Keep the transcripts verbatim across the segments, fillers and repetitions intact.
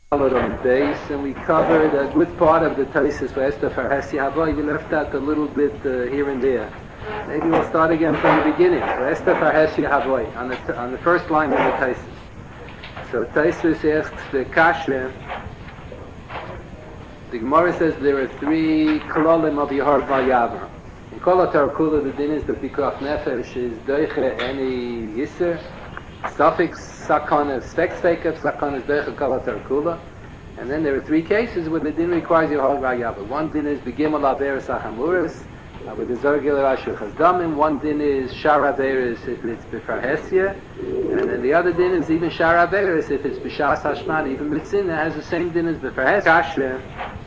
on base, and we covered a good part of the Taisus for Esther Farhasi Havoy. We left out a little bit uh, here and there. Maybe we'll start again from the beginning. For Esther Farhasi Havoy, on the, t- on the first line of the Taisus. So Taisus asks the Kasha, the Gemara says there are three kololim of Yehor Vayavar. In Kol HaTorah Kula, the din is the Pikuach Nefesh is doiche any Yisr, suffix sakana, specs fekef, sakana is doiche Kol HaTorah Kula. And then there are three cases where the din requires Yehor Vayavar. One din is Begimel Averis Achamuris, uh, with the Zorgil Rashu Chazdamim. One din is Shar Averis if it's B'Farhesia. And then the other din is even Shar Averis if it's B'Shas Hashman, even B'Tzin, that has the same din as B'Farhesia.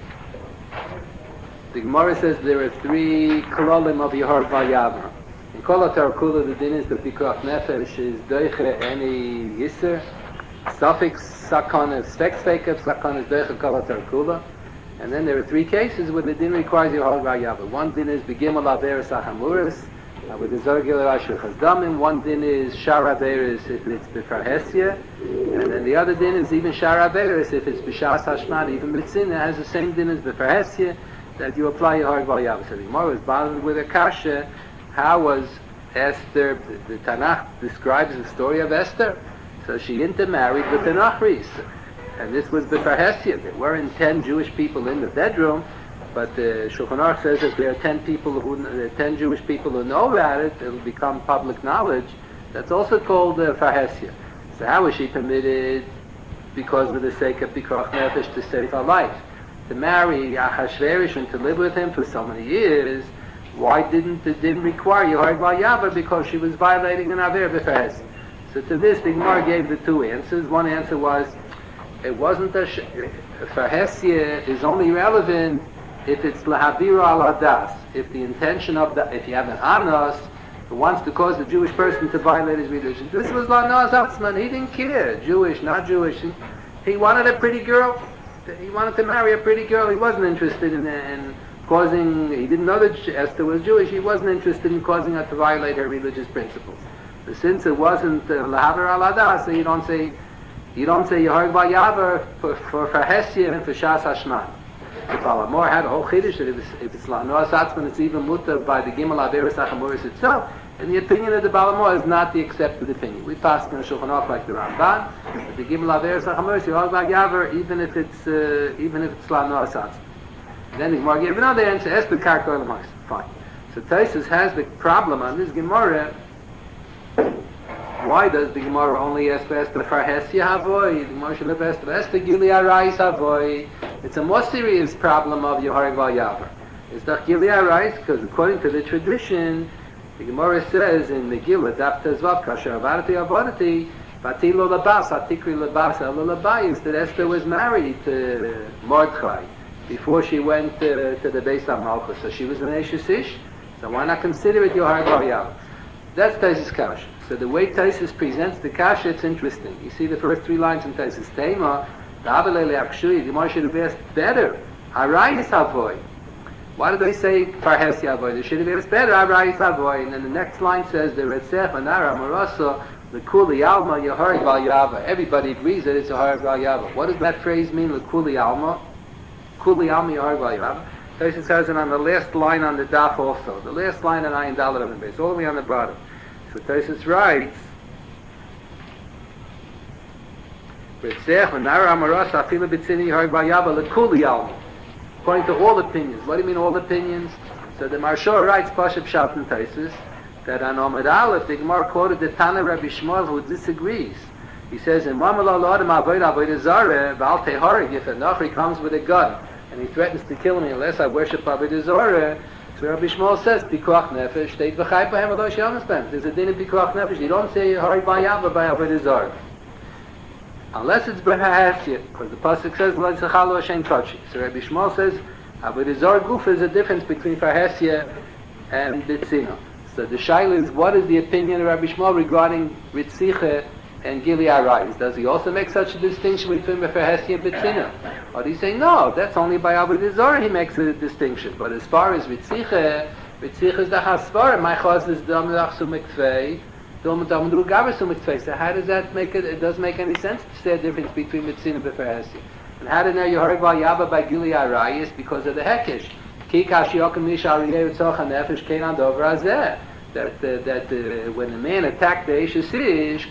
The Gemara says there are three kololim of Yehor Vayavar. In Kol HaTorah Kula, the din is the Pikuach Nefesh is doiche any Yisr, suffix sakana, specs fekef, sakana is doiche Kol HaTorah Kula. And then there are three cases where the din requires Yehor Vayavar. One din is Begimel Averis Achamuris, uh, with the Zorgil Rashu Chazdamim. One din is Shar Averis if it's B'Farhesia. And then the other din is even Shar Averis if it's B'Shas Hashman, even B'Tzin, that has the same din as B'Farhesia, that you apply Yehor Vayavar. So the Gemara was bothered with a kasha. How was Esther? The, the Tanakh describes the story of Esther. So she intermarried with the Nachris, and this was B'Farhesia. There weren't ten Jewish people in the bedroom, but the Shulchan Aruch says that there are ten people who, uh, ten Jewish people who know about it. It'll become public knowledge. That's also called uh, Farhesia. So how was she permitted, because of the sake of Pikuach Nefesh, to save her life? To marry Achashverosh and to live with him for so many years, why didn't it didn't require Yehor Vayavar? Because she was violating an Aver B'Farhesia. So to this, the Gemara gave the two answers. One answer was, it wasn't a sh- Farhesia is only relevant if it's Lahavira al Hadas. If the intention of the, if you have an Anos who wants to cause the Jewish person to violate his religion. This was Lanos Atzman. He didn't care, Jewish, not Jewish. He, he wanted a pretty girl. He wanted to marry a pretty girl. He wasn't interested in, in causing, he didn't know that Esther was Jewish. He wasn't interested in causing her to violate her religious principles. But since it wasn't Lahaver al Adas, so you don't say, you don't say Yehor Vayavar for, for Farhesia and for Shas Hashman. The Balamor had a whole chiddush that if it's, if it's La'anoas Atzman, it's even mutter by the Gimel Averis Achamuris itself. And the opinion of the Balamor is not the accepted opinion. We pass in a Shulchan Aruch like the Ramban, but the Gimel Averis Achamuris, Yehor Vayavar, even if it's uh, even if it's La'anoas Atzman. Then the Gemara gave another answer, Esther Karkor L'Mais. Fine. So Taisus has the problem on this Gemara. Why does the Gemara only ask for Esther Farhesia Havoy? The Gemara should have asked for Esther Gilead Arais Havoy. It's a more serious problem of Yehor Vayavar. It's not Gilead Arais, because according to the tradition, the Gemara says in Megillah, Daf Tezvav, Kasher Avarati Avarati, Batilo Labas, Atikri Labas, Elo Labayis, that Esther was married to Mordechai before she went uh, to the Beis HaMalchus. So she was an Eshes Ish, so why not consider it Yehor Vayavar? That's Taisus Kasha. So the way Taisus presents the Kasha, it's interesting. You see the first three lines in Taisus Tema, the Avalele Akshui, the Gemara should have asked better, Arayis Havoy. Why did they say Farhesia Havoy? They should have asked better, Arayis Havoy. And then the next line says, the Retzef Anara Marasa, L'Kuli Alma Yehor Vayavar. Everybody agrees that it's Yehor Vayavar. What does that phrase mean, L'Kuli Alma? Kuli Alma Yehor Vayavar. Taisus has it on the last line on the Daf also. The last line on Ayin Dalet on the base, all the way on the bottom. So Taisus writes, according to all opinions. What do you mean all opinions? So the Marshal writes, Pashup Shat and Taisus, that on Amud Aleph, the Gemara quoted the Tana Rabbi Shmuel who disagrees. He says, in Mamala Lodam Avoid Avoid Zareh, Val Teharig, if a Nachri comes with a gun and he threatens to kill me unless I worship Avoid Zareh, so Rabbi Shmuel says, Pikuach Nefesh, Teit V'chai Pahem Ado She'onisbem. There's a din in Pikuach Nefesh. You don't say Yehor Vayavar by Avodah Zarah. Unless it's B'Farhesia, because the Pasuk says, Lo Yitzchalu Hashem Tachi. So Rabbi Shmuel says, Avodah Zarah Guf is a difference between Farhesia and Bitzina. So the Shaila is, what is the opinion of Rabbi Shmuel regarding Ritzicha and Gilead Arais? Does he also make such a distinction between Farhesia and Bitzina? Or do you say, no, that's only by Avodah Zarah he makes a distinction. But as far as Ritzicha, Ritzicha is the Hasvara, my chaz is Dam Lachsu Miktvei, Dam Dam Drugaversu Miktvei. So how does that make it? It doesn't make any sense to say a difference between Bitzina and Farhesia. And how did know Yehareg Vayava by Gili Arayis? Because of the Hekesh. Ki Kashiyokim Nishal Ridei Tzorcha Nefesh Kenan Dover Azeh. That, uh, that uh, when the man attacked the Eishes Ish,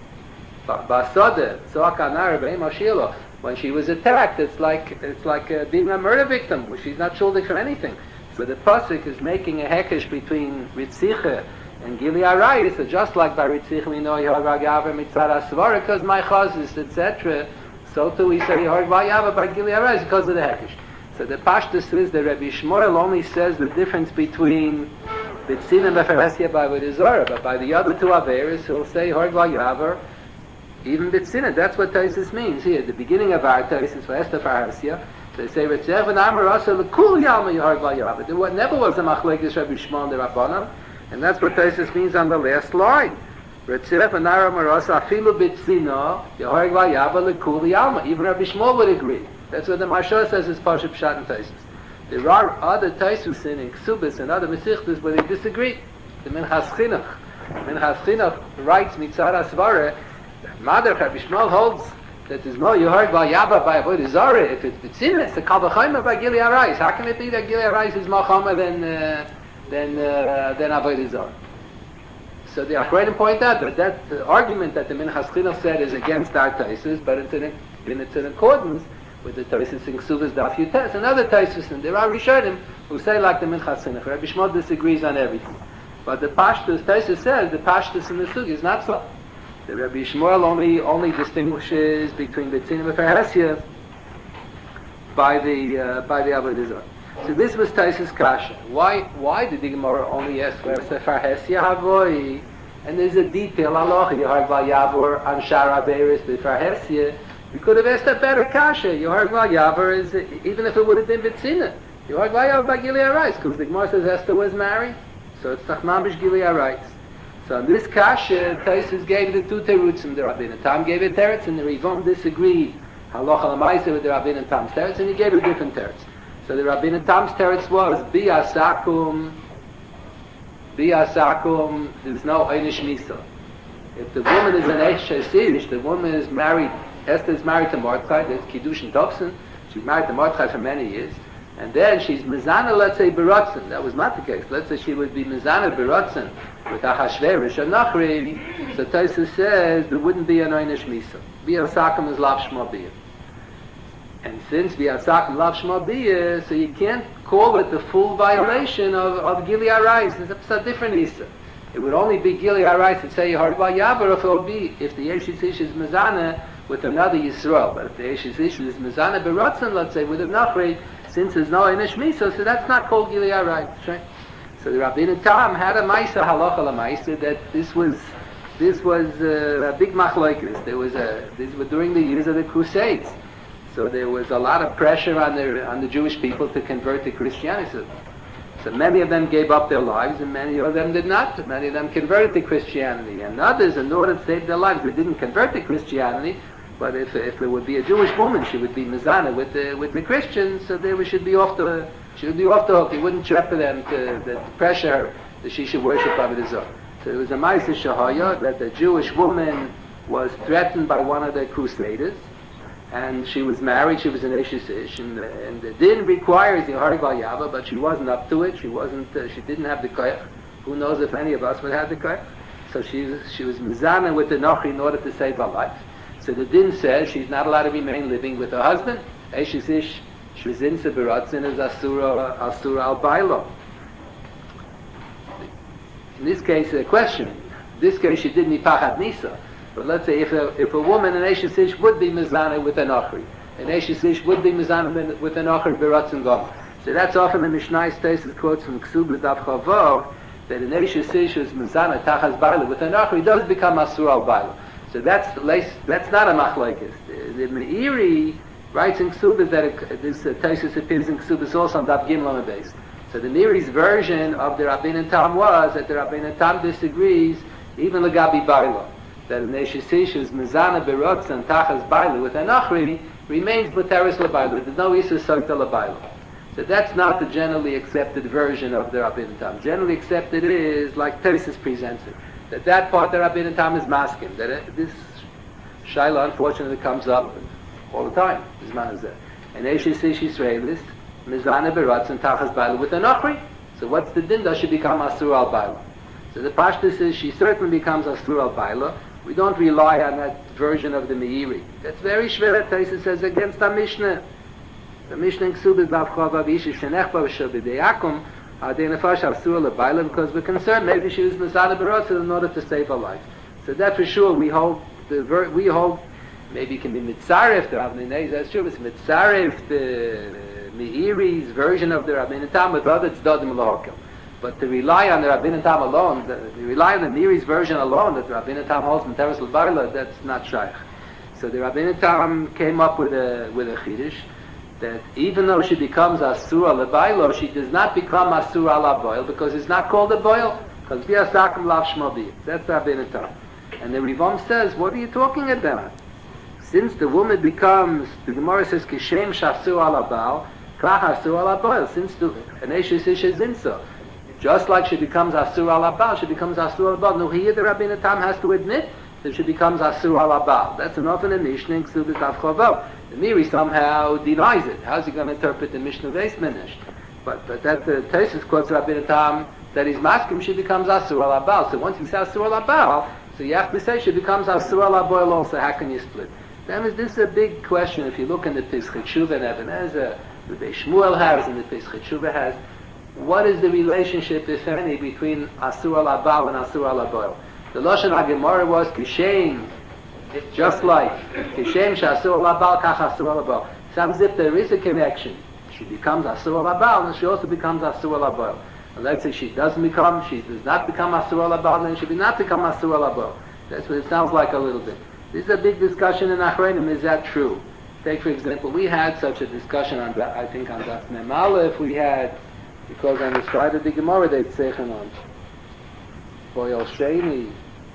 Basode, Tzorcha Nar Be'em Ashilo, when she was attacked, it's like it's like uh, being a murder victim, where she's not shuldig for anything. So the Pasuk is making a Hekesh between Ritzicha and Gili Arayis, so just like by Ritzicha we know Yehareg Vayava Mitzvah Asvara, because my chazis, et cetera. So too we say Yehareg Vayava by Gili Arayis because of the Hekesh. So the Pashtus is that Rabbi Shmuel only says the difference between B'tzin and Beferesia by Vodizora, but by the other two Averis he'll say Yehareg Vayava, even B'tzin. That's what Taisus means here. At the beginning of our Taisus for Esther Farhasia, they say Ritzev and Amar Asa L'Kul Yalma Yehareg Vayava. There never was a Machlekes Rabbi Shmuel and the Rabbanan, and that's what Taisus means on the last line. Ritzev and Amar Asa Afilu B'tzina Yehareg Vayava L'Kul Yalma. Even Rabbi Shmuel would agree. That's what the Mashal says is Pashup Pshat and Taisus. There are other Taisus in Ksubis and other Mesichtas where they disagree. The Minchas Chinuch. Minchas Chinuch writes Mitzvah Asvara. Mother Rabbi Shmuel holds that there's no Yehareg Vayava by Avodah Zarah. If it's B'tzin, it's the Kal V'chomer by Gili Arayis. How can it be that Gili Arayis is more chomer than uh, than uh, than Avodah Zarah? So the Achronim point out that that uh, argument that the Minchas Chinuch said is against our Taisus, but it's in, in, it's in accordance with the Taisus in Ksuvas Daf Yutes and other Taisus, and there are Rishonim who say like the Minchas Chinuch. Rabbi Shmuel disagrees on everything, but the Pashtus Taisus says the Pashtus in the Sugi is not so. The Rabbi Shmuel only only distinguishes between the B'tzin and Beferesia by the uh, by the Avodah Zarah. So this was Taisus Kasha. Why why did the Gemara only ask where Beferesia Havoi? And there's a detail halacha Yehareg Vayava on Shar Averis Beferesia. You could have asked a better kasha. Yehareg Vayava is, even if it would have been B'tzina, Yehareg Vayava by Gili Arayis, because the Gemara says Esther was married, so it's Tachmamish Gili Arayis. So in this kasha, Taisus gave the two terutzim. The Rabbeinu Tam gave a teretz, and the Rivom disagreed halacha l'maisa with the Rabbeinu Tam's teretz, and he gave a different teretz. So the Rabbeinu Tam's teretz was biasakum, biasakum. There's no einish misa. If the woman is an eish, the woman is married. Esther is married to Mordechai, there's Kiddush and Topson. She's married to Mordechai for many years. And then she's Mizana, let's say, Berotzen. That was not the case. Let's say she would be Mizana Berotzen with Ahashverosh and Nachri. So Taisus says there wouldn't be an Einish Misa. Bi'asakam is Lav Shma B'yah. And since Bi'asakam Lav Shma B'yah, so you can't call it the full violation of, of Gili Arayis. It's a different Misa. It would only be Gili Arayis to say Yehareg Vayava if it would be, if the Eshes Ish is Mizana with another Yisrael. But if the Eshes Ish is Mizana Berotzen, let's say, with a Nachri, since there's no Einish Misa, so that's not called Gili Arayis, right? So the Rabbeinu Tam had a Maisa halacha l'maisa that this was this was uh, a big machlokes. There was a these were during the years of the Crusades, so there was a lot of pressure on the on the Jewish people to convert to Christianity. So many of them gave up their lives, and many of them did not. Many of them converted to Christianity, and others, in order to save their lives, they didn't convert to Christianity. But if if there would be a Jewish woman, she would be mizana with the with the Christians, so they should be off the she would be off the hook. He wouldn't trap them to, to pressure her that she should worship Avodah Zarah. So it was a ma'aseh shahaya that the Jewish woman was threatened by one of the crusaders, and she was married. She was an Eshes Ish, and, and the din requires the Yehareg Vayava, but she wasn't up to it. She wasn't. Uh, she didn't have the koyach. Who knows if any of us would have the koyach? So she she was mizana with the Nochi in order to save her life. So the din says she's not allowed to remain living with her husband. Eshes Ish, shvizinsa beratzin is asura asura al bailo. In this case, a question. In this case, she didn't pachad nisa. But let's say if a if a woman an Eshes Ish would be mizana with an achri, an Eshes Ish would be mizana with an achri beratzin gom. So that's often the Mishnah states quotes from Ksub L'Dav Chavav that an Eshes Ish is mizana tachas bailo with an achri does become asura al bailo. So that's that's not a machlokes. The, the Meiri writes in Ksubas that it, this uh, Taisus appears in Ksubas also on Daf Gimel on the base. So the Meiri's version of the Rabbeinu Tam was that the Rabbeinu Tam disagrees even Lagabi Bailo, that an Eshes Ish is mizana berotz and tachas bailo with an achri remains muteris labailo. There's no isus sakta labailo. So that's not the generally accepted version of the Rabbeinu Tam. Generally accepted is like Taisus presents it. That that part of Rabbeinu Tam is masking. That it, this shaila unfortunately comes up all the time. Bisman is there. And Eishes Ish Yisraelis, Mizana Beratzon Tachas Baila with an Ochri. So what's the din? Does she become Asur al Baila? So the Pashtus is she certainly becomes Asur al Baila. We don't rely on that version of the Meiri. That's very shver. Taisa says against the Mishnah. The Mishnah in Ksubis Bav Chava V'Ish Shenech Bav Shabi Deyakum Adei Nefash Asur al Baila because we're concerned maybe she was Mizana Beratzon in order to save her life. So that for sure we hold the ver- we hold maybe it can be Mitzaref the Rabbi Nez. That's true. It's Mitzaref the Meiri's version of the Rabbeinu Tam with other Tzdadim L'Hokel. But to rely on the Rabbeinu Tam alone, the, to rely on the Meiri's version alone that the Rabbeinu Tam holds in Teres L'Barla, that's not shaykh. So the Rabbeinu Tam came up with a with a chiddush that even though she becomes Asura L'Bailo, she does not become Asura L'Boil because it's not called a boil. Because Biasakim Lav Shmobi. That's the Rabbeinu Tam. And the Rivom says, what are you talking about? Since the woman becomes, the Gemara says, Kishem Shasur Al Abal, Krach Asur Al Aboil, since the Aneshes Ish is Insa. Just like she becomes Asur Al Abal, she becomes Asur Al Abal. No, here the Rabbeinu Tam has to admit that she becomes Asur Al Abal. That's enough in the Mishnah in Ksubis Tav Chovav. The Miri somehow denies it. How's he going to interpret the Mishnah Veis Minish? But, but that the Tesis quotes Rabbeinu Tam that he's masking, she becomes Asur Al Abal. So once you say Asur Al Abal, so you have to say she becomes Asur Al Aboil also. How can you split? That means this is a big question. If you look in the Pesach Tshuva and Eben Ezer, the Beis Shmuel has and the Pesach Tshuva has, what is the relationship, if any, between Asur Al Abal and Asur Al Aboil? The Lashon HaGemara was Kishem, just like Kishem Shasur Al Abal Kach Asur Al Aboil. Sounds as if there is a connection. She becomes Asur Al Abal and she also becomes Asur Al Aboil. And let's say she doesn't become, she does not become Asur Al Abal, then she will not become Asur Al Aboil. That's what it sounds like a little bit. This is a big discussion in Achronim. Is that true? Take for example, we had such a discussion on, I think, on Daf Mem Aleph. We had, because on the side of the Gemara they'd zeichen on Boyel Sheni.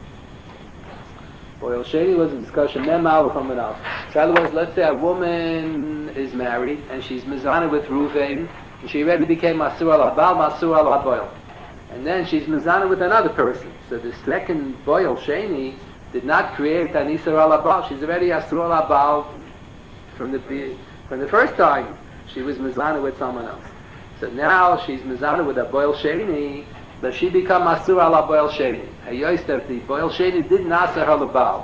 Boyel Sheni was a discussion. Mem Aleph from it out. So was, let's say a woman is married and she's mizana with Ruvain, and she already became Masur al Abal, Masur al Aboil, and then she's mizana with another person. So the second Boyel Sheni did not create an Isur al Abal. She's already Asur al Abal from the from the first time she was mizana with someone else. So now she's mizana with a Boil Sheni, but she become Asur al Boil Sheni. Hayoyster, the Boil Sheni did not Asur al Abal.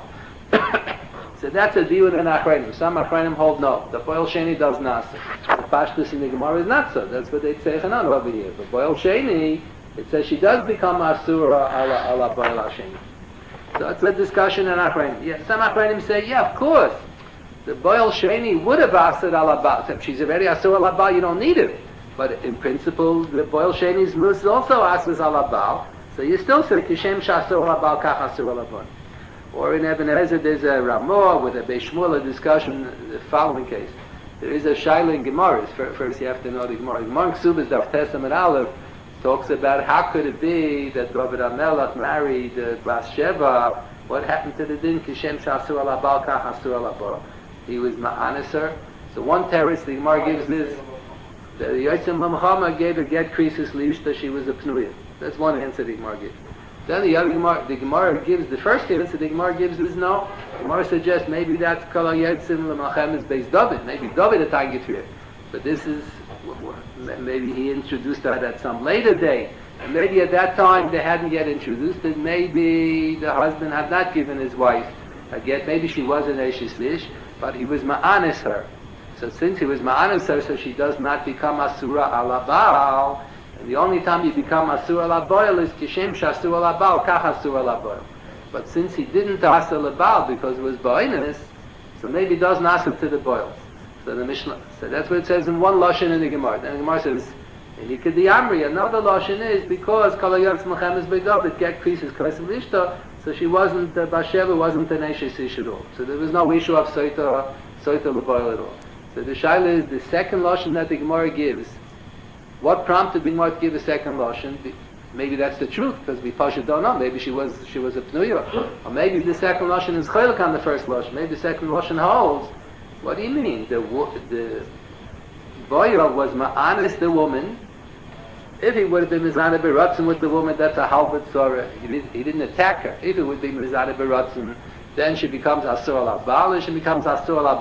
So that's a deal in Achreinim. Some Achreinim hold no. The Boil Sheni does not. The Pashtus in the Gemara is not so. That's what they say on over here. But Boil Sheni, it says she does become Asur al Boil Sheni. So it's a discussion in Achreinim. Yeah, some Achreinim say, yeah, of course. The Boil Sheni would have Asur al Abal. If she's already Asur al Abal, you don't need it. But in principle, the Boil Sheni's mus also Asur al Abal. So you still say, Kishem Shasur al Abal, Kach Asur al Abal. Or in Eben Ezer, there's a Ramah with a Beis Shmuel, a discussion, the following case. There is a Shaila in Gemaras. First you have to know the Gemara. Gemara Ksubas, Daf Testament Aleph, talks about how could it be that David HaMelech married uh, Bathsheba. What happened to the din? Kishem Shasur al Abal, Kach Asur al Abal. He was Ma'aneser. So one terrorist, the Gemara gives this, the Yotzim Muhammad gave a get creases that she was a Pnuya. That's one answer the Gemara gives. Then the other Gemara, the Gemara gives, the first answer the Gemara gives is no. The Gemara suggests maybe that's Kol HaYotzim L'Machem is based David. Maybe David at Tangitriyah. But this is, maybe he introduced that at some later day. And maybe at that time they hadn't yet introduced it. Maybe the husband had not given his wife a get. Maybe she was an Eishes Ish, but he was Ma'anis her. So since he was Ma'anis her, so she does not become Asura al Abal. And the only time you become Asur al Aboil is Kishem Shasur al Abal, Kach Asur al Aboil. But since he didn't Asur al Abal because it was Ba'inus, so maybe it doesn't Asur to the boils. So the Mishnah, so that's what it says in one Lashon in the Gemara. Then the Gemara says, in Yikadi Amri, another Lashon is because Kol HaYotzim L'Machem is based David, get creases Kresim Lishta, so she wasn't, uh, Bathsheba wasn't an Eishes Ish at all. So there was no issue of Soita, Soita L'Boil at all. So the Shaila is the second Lashon that the Gemara gives. What prompted the Gemara to give a second Lashon? Maybe that's the truth, because we Pasha don't know. Maybe she was she was a Pnuya. Or maybe the second Lashon is Chaylik on the first Lashon. Maybe the second Lashon holds. What do you mean? The the Boyer was Ma'anis, the woman. If he would have been Mizana Beratzin with the woman, that's a halbut Sorah. He, did, he didn't attack her. If it would be Mizana Beratzin, then she becomes Asur al Abal and she becomes Asur al Abal.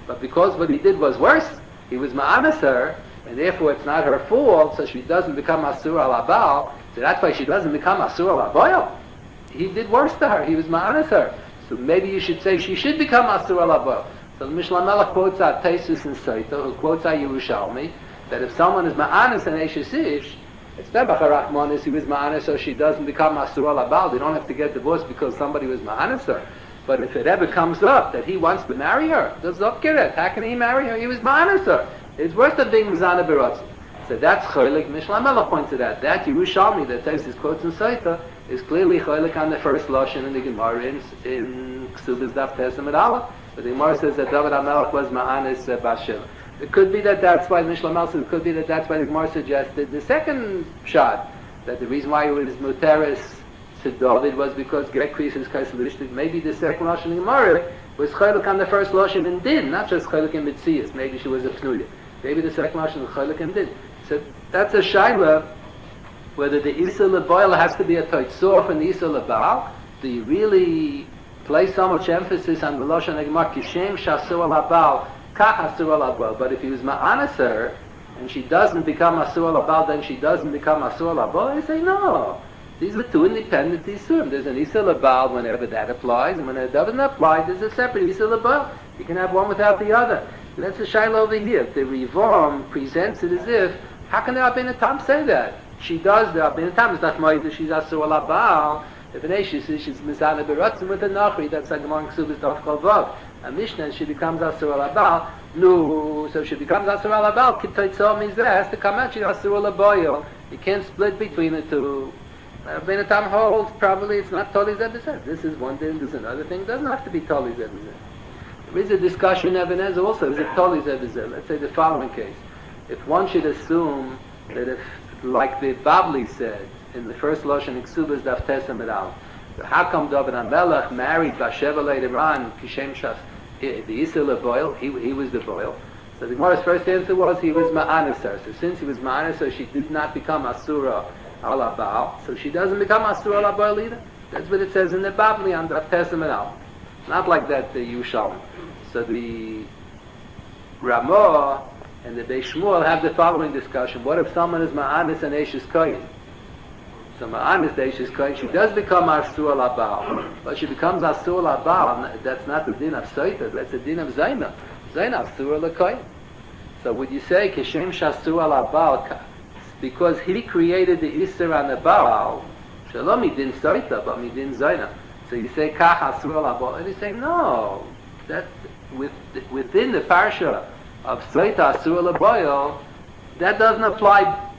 But because what he did was worse, he was ma'anas her, and therefore it's not her fault, so she doesn't become asur al abal, so that's why she doesn't become asur al abayel. He did worse to her, he was ma'anas her. So maybe you should say she should become asur al abayel. So the Mishnah Melech quotes out Taisus and Saita, who quotes out Yerushalmi, that if someone is ma'anas and Eishes Ish, it's not B'charachmanis, he was ma'anas, so she doesn't become asur al abal. They don't have to get divorced because somebody was ma'anas her. But if it ever comes up that he wants to marry her, does not get it. How can he marry her? He was ma'anas her. It's worse than being Mizana B'Ratzon. So that's Cholik. Mishnah Melech pointed out. That Yerushalmi that takes his quotes in Saita is clearly Cholik on the first Lashon in the Gemara in, in Ksubas Daf Tesem et Aleph. But the Gemara says that David HaMelech was ma'anas uh, Bashil. It could be that that's why Mishnah Melech says, it could be that that's why the Gemara suggested the second shot, that the reason why it was Muteris to David was because Greg Kreis is Kaisel. Maybe the second Lashon in the Gemara was Cholik on the first Lashon in Din, not just Cholik in Mitzias. Maybe she was a Pnuya. Maybe the second Lashon is Cholik and Din. So that's a shaila whether the Isa L'Boil has to be a Toitzor from the Isa L'Baal. Do you really place so much emphasis on the Lashon Gemara Kishem Shasur Al Habal Kach Asur Al Habal? But if he was ma'anas her and she doesn't become Asur Al Habal, then she doesn't become Asur Al Habal. I say no. These are two independent Isurim. There's an Isa L'Baal whenever that applies, and when it doesn't apply, there's a separate Isa L'Baal. You can have one without the other. And that's a shaila over here. The Rivom presents it as if, how can the Rabbeinu Tam say that? She does, the Rabbeinu Tam is not Moed, she's Asur Al Habal. If an Eish is, she's Mizana B'Ratzon with a Nachri, that's like among Ksubas Daf Kol Vav. A Mishnah, she becomes Asur Al Habal. No, so she becomes Asur Al Habal. Kitoitzor means that has to come out, she's Asur Al Habayel. You can't split between the two. Rabbeinu Tam holds, probably it's not Toli Zebizeh. This is one thing, this is another thing. It doesn't have to be Toli Zebizeh. There is a discussion in Even HaEzer also, is it Toli Zebizeh? Let's say the following case. If one should assume that if, like the Babli said, in the first Lashon Ksubas Daf Tesem et Aleph, how come David HaMelech married Basheva later on, Kishem Shas, the Isa L'Boil, he, he was the Boil. So the Gemara's first answer was he was ma'anas her. So since he was ma'anas her, she did not become Asura Al Habal, so she doesn't become Asur Al Habayel either. That's what it says in the Babli on Daf Tesem et Aleph. Not like that the Yerushalmi. So the Ramah and the Beis Shmuel have the following discussion. What if someone is ma'anas and Eishes Koyin? So ma'anas Eishes Koyin, she does become Asur Al Habal, but she becomes Asur Al Habal. That's not the din of Soita, that's the din of Zaina. Zaina Asur Al Koyin. So would you say Kishem Shasur Al Habal? Because he created the Isser on the Baal, Shalom midin Soita, but midin Zaina. So you say Kach Asur Al Habal, and you say no. That with, within the parsha of Soita Asur Al Habayel, that doesn't apply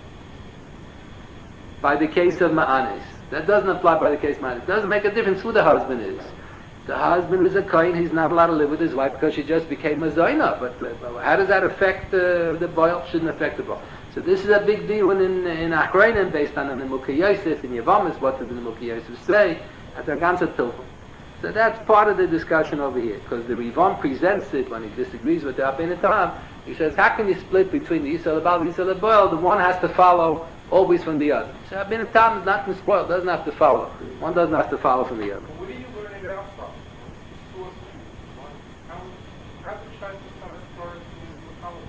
by the case of Ma'anis. That doesn't apply by the case of Ma'anis. It doesn't make a difference who the husband is. The husband is a kohen, he's not allowed to live with his wife because she just became a Zaina. But how does that affect uh, the boil? Shouldn't affect the boil. So this is a big deal in in Achrayim based on the Nimukei Yosef in Yavamis. What did the Nimukei Yosef say at the ganze Tilfum? So that's part of the discussion over here, because the Rivom presents it when he disagrees with the Rabbeinu Tam. He says, how can you split between the Yisrael Habal and the Yisrael Habayel? The one has to follow always from the other. So Rabbeinu Tam is not spoiled, doesn't have to follow. One doesn't have to follow from the other. Where are you learning it out from? How, how did you try to become as far as the college?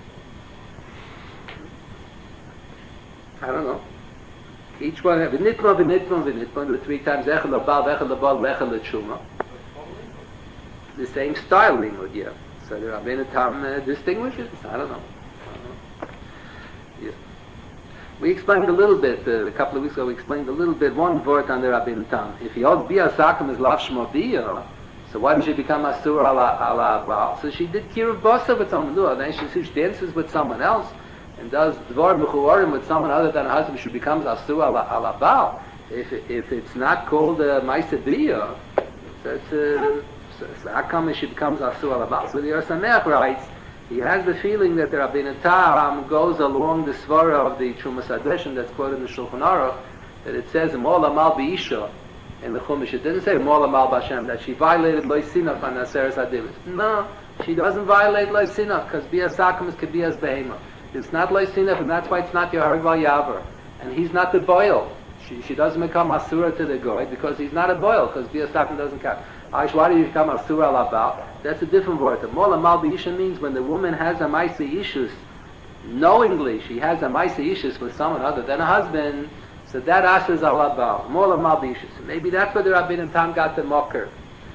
I don't know. Each one have v'nitma, v'nitma, v'nitma, the three times echel l'bal, echel l'bal, echel l'tshuma. The same style limud, yeah. So the Rabbeinu Tam uh, distinguishes. I don't know. I don't know. Yeah. We explained a little bit uh, a couple of weeks ago. We explained a little bit one word on the Rabbeinu Tam. If he holds bia sakim is lav shmo bia, so why did she become asur ala ala bal? So she did kiruv basa with someone. No, then she, she dances with someone else and does dvar mechuarim with someone other than her husband. She becomes asur ala ala bal. If if it's not called uh, ma'aseh bia, so it's uh, so, so how come she becomes asur ala bal? So the Or Sameach writes, he has the feeling that the Rabbeinu Tam goes along the svara of the Trumas Hadeshin that's quoted in the Shulchan Aruch, that it says Mol Amal B'Isha in the Chumash. It didn't say Mol Amal B'Hashem, that she violated Lo Sinach on Aseres Hadivis. No, she doesn't violate Lo Sinach, because Bias Sakim is Bias Behema. It's not Lo Sinach, and that's why it's not Yehareg Val Yaver. And he's not the boil. She, she doesn't become Asura to the Goy, because he's not a boil, because Bias Sakim doesn't count. Aish, why do you become Asur al Abal? That's a different word. The Mola Mal B'Isha means when the woman has a Maisi issues, knowingly she has a Maisi issues with someone other than a husband, so that Asur al Abal. Mola Mal B'Isha. So maybe that's where the Rabbeinu Tam got the mocker,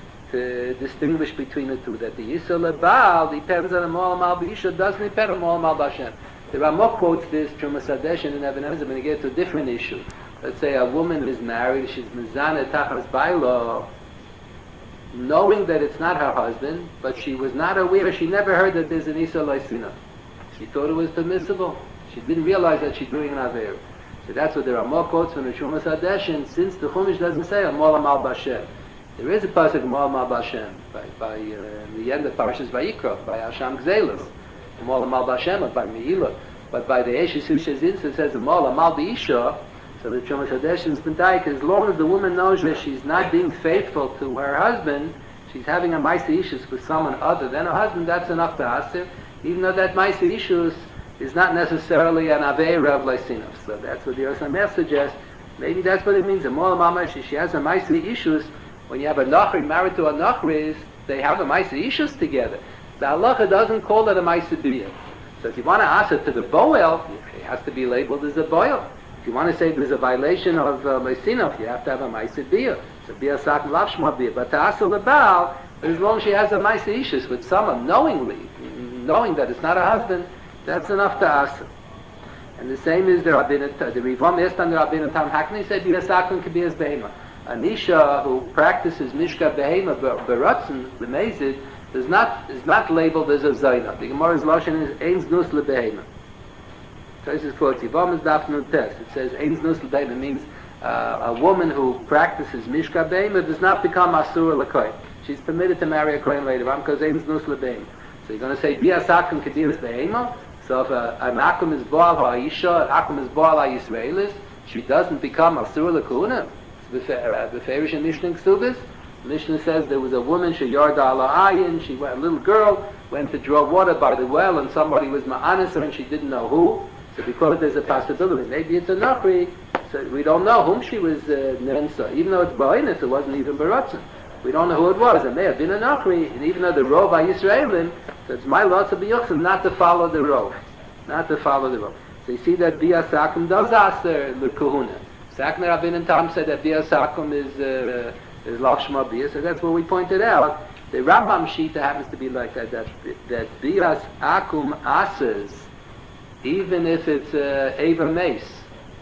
to distinguish between the two, that the Yisur Lebal depends on the Mola Mal B'Isha, doesn't depend on Mola Mal B'Ashem. The Ramok quotes this Trumas Hadeshin in Even HaEzer when he gets to a different issue. Let's say a woman is married, she's Mizana Tachas Bailo, knowing that it's not her husband, but she was not aware, she never heard that there's an Isur Loisina. She thought it was permissible. She didn't realize that she's doing an Aver. So that's what the Ramok quotes from the Trumas Hadeshin, since the Chumash doesn't say a Mola Mal B'Ashem. There is a pasuk Mola Mal B'Ashem by, by uh, the end of Parashas Vayikra, by Hashem Gzelos. Mola Mal B'Ashem, or by Mehila. But by the Eshes Hushes it says Mola Mal B'Isha. So the Chumash Hadeshin is B'Daik, as long as the woman knows that she's not being faithful to her husband, she's having a Maisi Ishus with someone other than her husband, that's enough to Asir, even though that Maisi Ishus is not necessarily an Aveira of Lysinov. So that's what the Yosamer suggests. Maybe that's what it means. A Mola Mal B'Ashem, she has a Maisi Ishus. When you have a Nachri married to a Nachris, they have a Maisi Ishus together. The halacha doesn't call it a Maisa B'Yah. So if you want to ask it to the Boel, it has to be labeled as a Boel. If you want to say there's a violation of uh, Leisinov, you have to have a Maisa B'Yah. So B'Yah Sak Lavshma B'Yah. But to ask the Baal, as long as she has a Maisa Ishus with someone knowingly, knowing that it's not her husband, that's enough to ask her. And the same is the Rabbinah, the Rivam Estan, the Rabbinah Tam Hakni said B'Yah Sakon can be as Behema. An Isha who practices Mishka Behema Beratzen, the Mezid, is not is not labeled as a Zaina. The Gemara's Lashon is Ein Znus Lebehema. Tosis quotes Yivam is Daf Test. It says Ein Znus Lebehema means uh, a woman who practices Mishka Behema does not become Asura Lakoy. She's permitted to marry a Kohen later on because Ein Znus Lebehema. So you're going to say B'Yah Sakon Kedir Behema. So if a, an Akum is Baal Ha'isha, an Akum is Baal Ha'Yisraelis, she doesn't become Asura Lakuna. It's Beferish and Mishnah Ksubis. Mishnah says there was a woman, she yarda ala ayin, she went, a little girl went to draw water by the well and somebody was ma'anis her and she didn't know who. So because there's a possibility, maybe it's a nachri, so we don't know whom she was uh, nirnsa. Even though it's ba'inus, it wasn't even baratzen. We don't know who it was. It may have been a nachri, and even though the rov Yisraelim, so it's my lots of biyuchsim not to follow the rov. Not to follow the rov. So you see that B'Yah Sakum does aser l'kuhuna. Sakner Rabin and Tam said that B'Yah Sakum is uh, is Lakshma B'Yah, so that's what we pointed out. The Rambam Shita happens to be like that, that, that B'Yah Akum asers, even if it's uh, Eva Mace.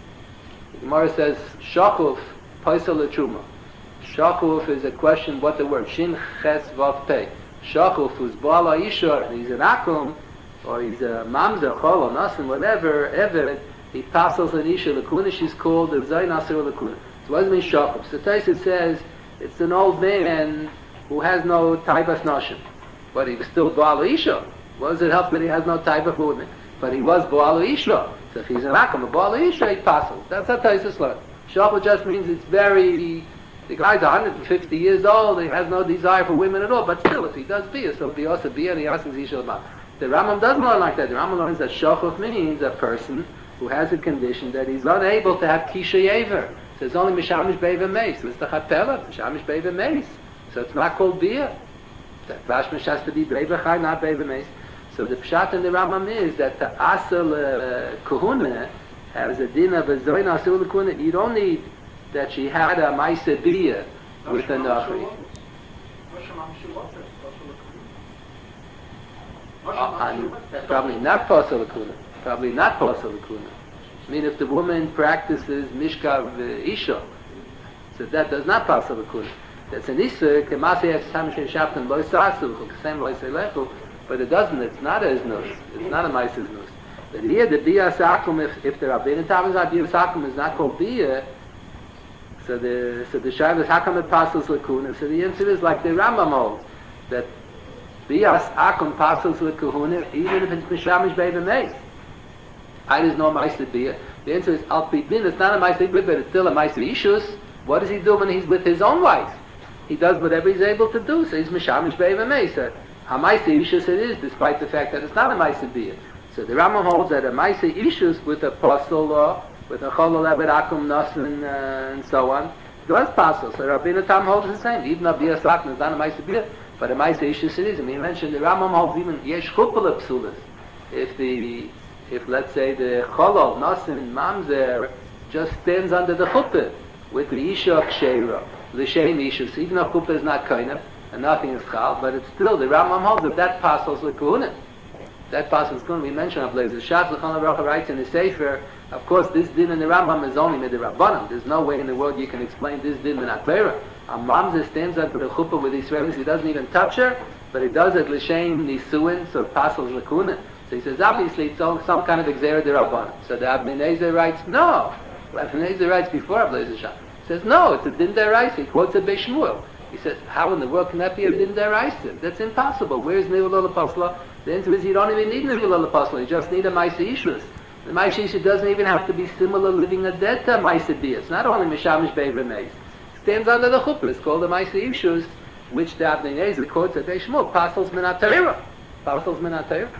The Gemara says, Shakuf, Paisal L'Truma. Shakuf is a question, what the word, Shin Ches Vav Pei. Shakuf, who's Bala Isha, and he's an Akum, or he's a Mamzer, Chol, or Nasim, whatever, ever, he passes an Isha, L'Kuna, she's called the Zayin Asir L'Kuna. So what does it mean Shakuf? So Taisit says, it's an old man who has no taibas noshim, but he was still Baal Isha. What does it help that he has no taibas woman? But he was Baal Isha. So if he's an Akam, a Baal Isha, he passes. That's how Taisus learns. Shakuf just means it's very, the guy's one hundred fifty years old, he has no desire for women at all, but still, if he does Biyah, so be also Biyah, and he asks Isha about. The Rambam doesn't learn like that. The Rambam learns that Shakuf means a person who has a condition that he's unable to have Kisha Yever. So it's only Mishamish Beiva Meis. It's the Chapela, Mishamish Beiva Meis. So it's not called Biyah. That Vashmish has to be Beiva Chai, not Beiva Meis. So the Pshat in the Rambam is that the Asal uh, Kuhuna has a din of a Zoin Asal Kuhuna. You don't need that she had a Maisa Biyah with a Nachri. Uh, probably not Pasal Kuhuna. Probably not Pasal Kuhuna. I mean, if the woman practices Mishkav Isha, so that does not pass over Kuna. That's an Isser, Kemasei Etzam Shen Shaftan Lo Sasu, Kesem Lo Selechu, but it doesn't, it's not a Nus, it's not a Maises Nus. But here, the Biyah Sakum, if, if the Rabbeinu Tav is not Biyah Sakum, is not called Biyah, so the, so the Shav is Hakam it passes Lekuna. So the answer is like the Rambam holds, that Biyah Sakum passes Lekuna, even if it's Mishamish Beiva Meis. I just know Maisa Biyah. The answer is Al Pidin. It's not a Maisa Biyah, but it's still a Maisa Ishus. What does he do when he's with his own wife? He does whatever he's able to do. So he's Mishamish Beiva Meisa. A Maisa Ishus it is, despite the fact that it's not a Maisa Biyah. So the Rambam holds that a Maisa Ishus with a postal law, with a Cholol Eved Akum Nasan uh, and so on, was possible. So Rabbeinu Tam holds the same. Even a Bia Sakna is not a Maisa Bia, but a Maisa Ishus it is. And we mentioned the Rambam holds even Yesh Chuppah Psulas. If the, if let's say the Cholol, Nasim, Mamzer just stands under the Chuppah with the Isha Ksheira, the Shem Ishus, even if Chuppah is not Kainah, and nothing is Chal, but it's still, the Rambam holds that that passes the Kuhunim. That passes Kuhunim. We mentioned, I believe, the Shas L'chon Baruch writes in the Sefer, of course, this din in the Rambam is only mid the Rabbanim. There's no way in the world you can explain this din in Atveira. A Mamzer stands under the Chuppah with Israelis, he doesn't even touch her, but he does it L'shem Nisuin, so it passes the Kuhunim. So he says, obviously, it's all, some kind of Exera de Rabbanim. So the Abnei Nezer writes, no. Abnei Nezer writes before Abnei Nezer. He says, no, it's a din deraisa. He quotes a Beis Shmuel. He says, how in the world can that be a din deraisa? That's impossible. Where's Nivul Apostla? The answer is you don't even need Nivul Apostla. You just need a Maisa Ishus. The Maisa Ishus doesn't even have to be similar living a dead to Maisa Bia. It's not only Mishamish Be'er Meis. Stands under the Chuppah. It's called the Maisa Ishus, which the Abnei Nezer quotes a Beis Shmuel. Pasels Minat Torah. Pasels Minat Torah.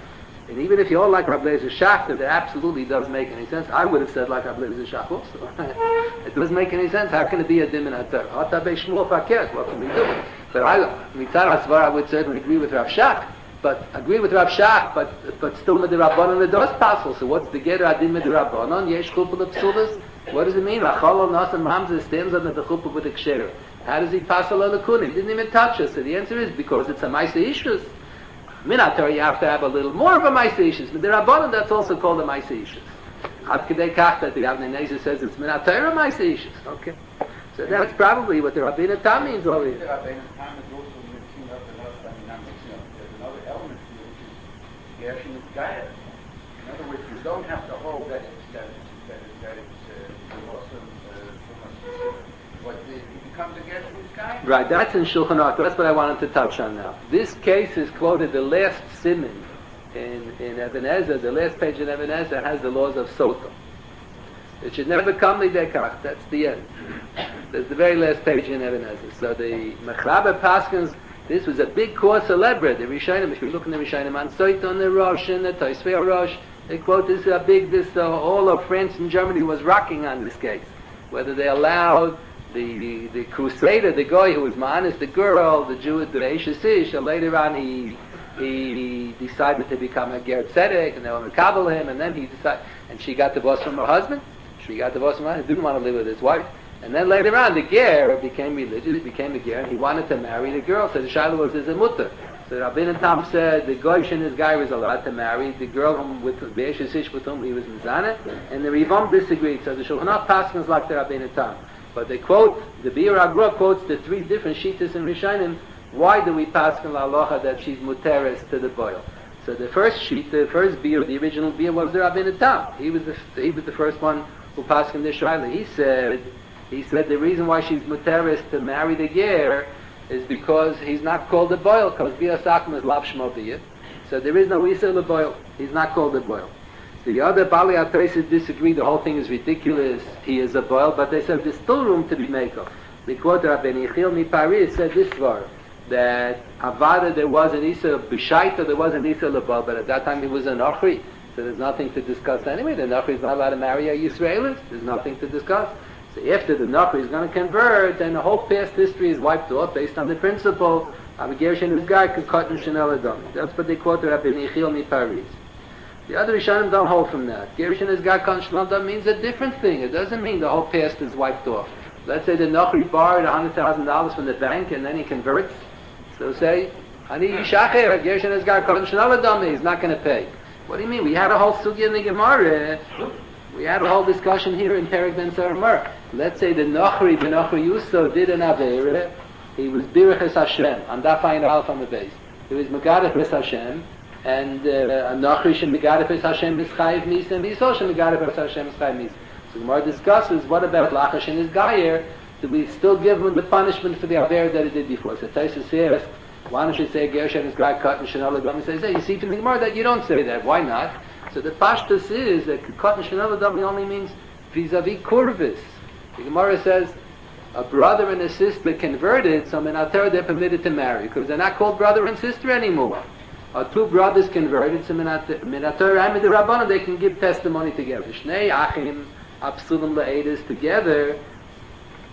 And even if you all like Rabbi Eliezer Shach, that absolutely doesn't make any sense. I would have said like Rabbi Eliezer Shach also. It doesn't make any sense. How can it be a dim in a Torah? Hata Beis Shmuel Fakert. What can we do? But I, Mitzar Hasvar, I would certainly agree with Rav Shach. But agree with Rav Shach, but but still with the Rabbanon the does passel. So what's the Ger Adin with the Rabbanon? Yesh Chuppah Psulas. What does it mean? Achol Nas and Hamza stands under the Chuppah with the Ksherer. How does he passel on the Kunim? He didn't even touch us. So the answer is because it's a Maisa Ishus. Minator, you have to have a little more of a Maisa Ishus. But the Rabbanon, that's also called a Maisa Ishus. Ad Kedei Kach that the Abnei Nezer says it's Minator a Maisa Ishus. Okay. So that's probably what the Rabbeinu Tam means over here. The Rabbeinu Tam is also mixing up the last time, not mixing up. There's another element to it, which is Gershon is Gaia. In other words, you don't have to hold that it's that it's that it's that it's uh, awesome, uh, but it becomes a Gershon is Gaia. Right, that's in Shulchan Aruch. That's what I wanted to touch on now. This case is quoted, the last siman in, in Even Ezer, the last page in Even Ezer has the laws of Sotah. It should never come lidei kach. That's the end. That's the very last page in Even Ezer. So the Mechaber Paskins, this was a big cause celebrity. The Rishonim, if you look in the Rishonim on Sotah, on the Rosh, and the Tosfei Rosh, they quote this a big, this uh, all of France and Germany was rocking on this case. Whether they allowed The, the, the crusader, the guy who was minus the girl, the Jew, the Eishes Ish, and later on he, he, he decided to become a Ger Tzedek, and they were Mekabel him, and then he decided, and she got divorced from her husband. She got divorced from her husband, didn't want to live with his wife. And then later on, the Ger became religious, he became a Ger, and he wanted to marry the girl, so the Shiloh was his mutter. So Rabbeinu Tam said the Goyish and his guy was allowed to marry the girl whom, with the Eishes Ish with whom he was Mizaneh, and the Rivom disagreed. So the Shulchan Aruch Paskins like the Rabbeinu Tam. But they quote, the Bir Agra quotes the three different Shittas in Rishonim. Why do we pass from La Aloha that she's muteres to the boil? So the first sheet, the first Bir, the original Bir was the Rabbeinu Tam. He was the he was the first one who passed from the Shaila. He said he said the reason why she's muteres to marry the Ger is because he's not called the boil, because Bir Sakma is Lav Shmo Bir. So there is no Isa the boil. He's not called the boil. The other Bali Atreises disagree, the whole thing is ridiculous, he is a boil, but they said there's still room to be made of. The quote Rabbeinu Yechiel Miparis said this var, that Avada there was an Isa B'shaita, there was an Isa Lebal, but at that time he was an Ochri, so there's nothing to discuss anyway. The Ochri is not allowed to marry a Yisraelis, there's nothing to discuss. So after the Ochri is going to convert, then the whole past history is wiped off based on the principle of a Gershon whose guy could cut in Chanel Adam. That's what they quote Rabbeinu Yechiel Miparis. The other Rishonim don't hold from that. Gershon is Gakon Shlanda means a different thing. It doesn't mean the whole past is wiped off. Let's say the Nochri borrowed one hundred thousand dollars from the bank and then he converts. So say, Ani Yishacher, Gershon is Gakon Shlanda, he's not going to pay. What do you mean? We had a whole sugya in the Gemara. We had a whole discussion here in Perek Ben Saramur. Let's say the Nochri, the Nochri Yuso did an Aveira. He was Birachas Hashem. On that fine Alpha on the base. He was Megadef Hashem. And a Nochri and Megadefes Hashem is Chayiv Misa, and V'yisol Shem Megadefes Hashem is Chayiv Misa. So the Gemara discusses, what about Lachash and his Gayer? Do we still give him the punishment for the Aver that he did before? So Taisus says, why don't you say Gershon is Gai Kat and Shanel Adam? He says, hey, you see from the Gemara that you don't say that. Why not? So the Pashtus is that Kat and Shanel Adam only means vis-a-vis Kurvis. The Gemara says, a brother and a sister converted, so Minater they're permitted to marry, because they're not called brother and sister anymore. Or two brothers converted, so Minater and the Rabbanon, they can give testimony together. Shnei Achim, Absulim La'edis together,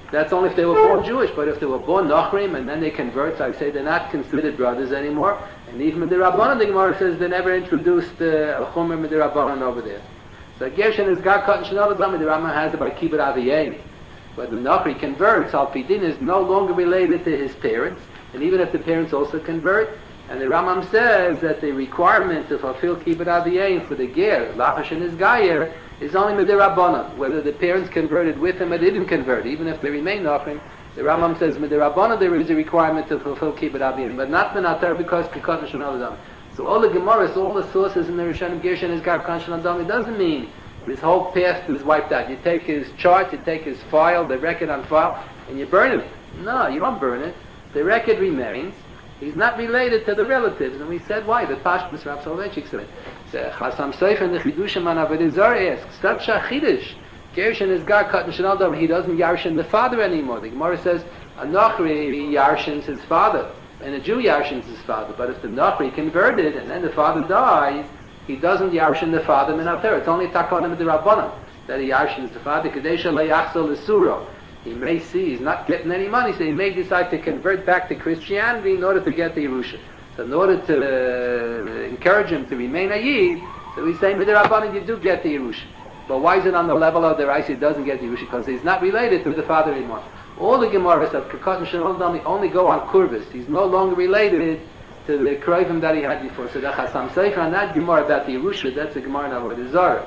That's only if they were born Jewish, but if they were born Nochrim and then they convert, so I say they're not considered brothers anymore. And even Midirabbanan, the Gemara says they never introduced uh, Chomer Midirabbanan over there. So Gershon is Gar Katan Shnal Adam, the Rambam has it by Kibbut Aviyeni. But the Nochri converts, Al Pidin is no longer related to his parents, and even if the parents also convert, and the Rambam says that the requirement to fulfill Kibbut Aviyeni for the Ger, Lachash and his Gayer, is only Midirabbanan, whether the parents converted with him or didn't convert, even if they remain Nochrim. The Rambam says Midirabbanan there is a requirement to fulfill Kibbut Aviyeni, but not Menatar because Katan Shnal Adam. So all the Gemaras, all the sources in the Rishonim, Gershon is Gar Katan Shnal Adam, it doesn't mean his whole past is wiped out. You take his chart, you take his file, the record on file, and you burn it. No, you don't burn it. The record remains. He's not related to the relatives, and we said why. The Pashtus Rav Soloveitchik said. Chasam Sefer in the Chidushim on Avodah Zarah asks, such a Chidush. Gershon is Gar Katan Shnal Adam, he doesn't yarshin the father anymore. The Gemara says, a Nochri yarshins his father, and a Jew yarshins his father. But if the Nochri converted, and then the father dies, he doesn't yarshin the father minater. It's only Takonim Midirabbanan that he yarshins the father. Kadesha leyachzol l'suro. He may see he's not getting any money, so he may decide to convert back to Christianity in order to get the Yerusha. So in order to uh, encourage him to remain a Yid, so we say Midirabbanan you do get the Yerusha. But why is it on the level of the Raisa he doesn't get the Yerusha? Because he's not related to the father anymore. All the Gemaras of Katan Shnal Adam only go on Kurvis. He's no longer related to the Kroivim that he had before. So the Chasam Sefer on that Gemara about the Yerusha, that's a Gemara in Avodah Zarah.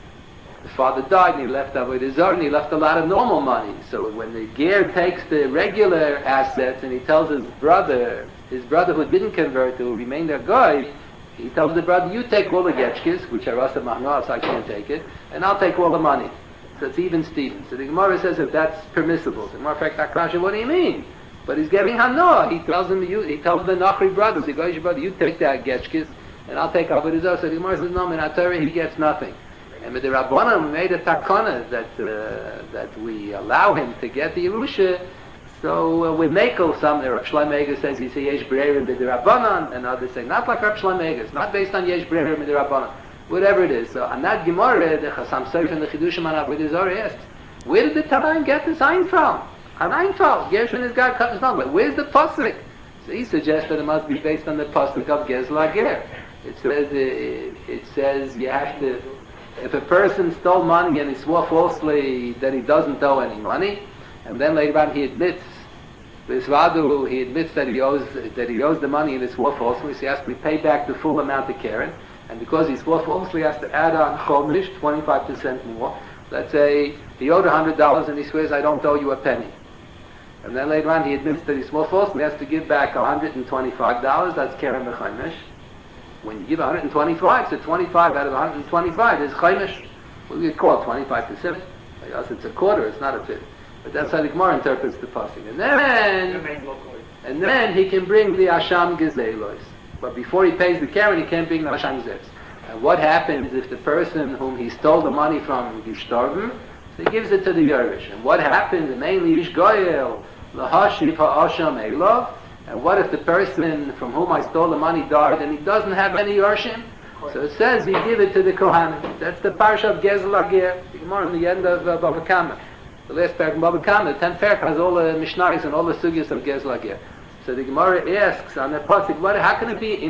The father died and he left Avodah Zarah and he left a lot of normal money. So when the Ger takes the regular assets and he tells his brother, his brother who didn't convert, who remained a guy, he tells the brother, you take all the Getchkis, which are Rasa Mahnoah, so I can't take it, and I'll take all the money. So it's even Steven. So the Gemara says that that's permissible. So, matter of fact, Akasha, what do you mean? But he's getting Hanoah. He tells him, you, he tells the Nachri brothers, the Goyish brother, you take that Getchkis, and I'll take Avodah Zarah. So the Gemara says, no, in Torah he gets nothing. And with the Rabbanan made a takana that uh, that we allow him to get the Yerusha. So uh, with Mekel, some Rav Shlomo Eiger says he say Yesh Breirim with the Rabbanan, and others say not like Rav Shlomo Eiger. It's not based on Yesh Breirim with the Rabbanan. Whatever it is. So on that Gemara, the Chasam Sefer and the Chidushim on Avodah Zarah asks, where did the Tanaim get this Ein from? An Einfall. Gershon is God cut his name. But where's the pasuk? So he suggests that it must be based on the pasuk of Gezla Ger. It says uh, it says you have to. If a person stole money and he swore falsely that he doesn't owe any money, and then later on he admits, this Vadu, he admits that he owes that he owes the money and he swore falsely, so he has to pay back the full amount of Karen, and because he swore falsely, he has to add on Chomish, twenty-five percent more. Let's say he owed one hundred dollars and he swears, I don't owe you a penny. And then later on he admits that he swore falsely, he has to give back one hundred twenty-five dollars, that's Karen B'Chomish. When you give one hundred twenty-five, so twenty-five out of one hundred twenty-five is Chaimish. What do you call it? twenty-five percent? I guess it's a quarter, it's not a fifth. But that's how the Gemara interprets the pasuk. And then, and then he can bring the Asham Gezelos. But before he pays the Karen, he can't bring the Asham Gezelos. And what happens if the person whom he stole the money from is starving? So he gives it to the Yerush. And what happens? Mainly Ish Goyel, Lahashim Ha'asham Elov. And what if the person from whom I stole the money died and he doesn't have any Yorshim? So it says we give it to the Kohanim. That's the parsha of Gezel Agir. The Gemara in the end of uh, Bava Kama. The last parak of Bava Kama, the tenth parak has all the Mishnahs and all the sugyas of Gezel Agir. So the Gemara asks on the pasuk, what? How can it be?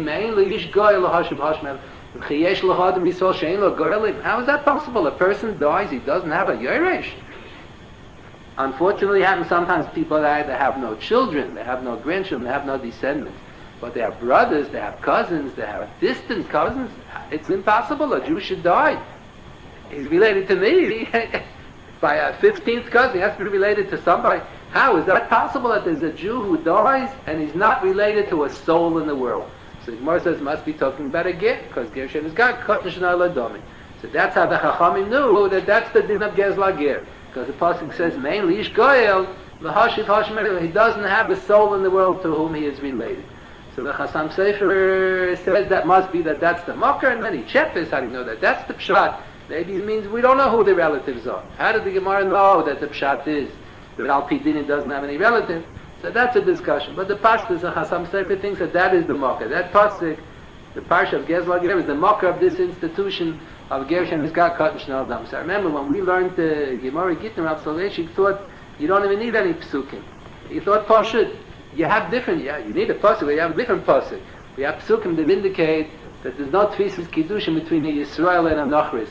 How is that possible? A person dies, he doesn't have a Yeresh. Unfortunately, it happens sometimes people die, they have no children, they have no grandchildren, they have no descendants. But they have brothers, they have cousins, they have distant cousins. It's impossible. A Jew should die. He's related to me. By a fifteenth cousin, he has to be related to somebody. How is that possible that there's a Jew who dies and he's not related to a soul in the world? So the Gemara says, must be talking about a Ger, because Gershon is God, Katan Shnal Adam. So that's how the Chachamim knew that that's the din of Gezla Ger. Because the pasuk says mainly Ish Goyel, the Hashiv Hashim, he doesn't have a soul in the world to whom he is related. So the Chasam Sefer says that must be that that's the Mocker, and then he cheppes, how do you know that? That's the Pshat. Maybe it means we don't know who the relatives are. How did the Gemara know that the Pshat is that Al Pidin doesn't have any relative? So that's a discussion. But the Pashtus of Chasam Sefer thinks that that is the Mocker. That pasuk, the Parsha of Gezla Ger, is the Mocker of this institution of Gershon Hizkar Katan Shnal Adam. So I remember when we learned the Gemara Gittin, Rav Soloveitchik thought you don't even need any psukim. You thought Pashut, you have different, yeah, you need a pasuk, but you have a different pasuk. We have psukim that indicate that there's no tfisas kiddushin between a Yisrael and a Nachris,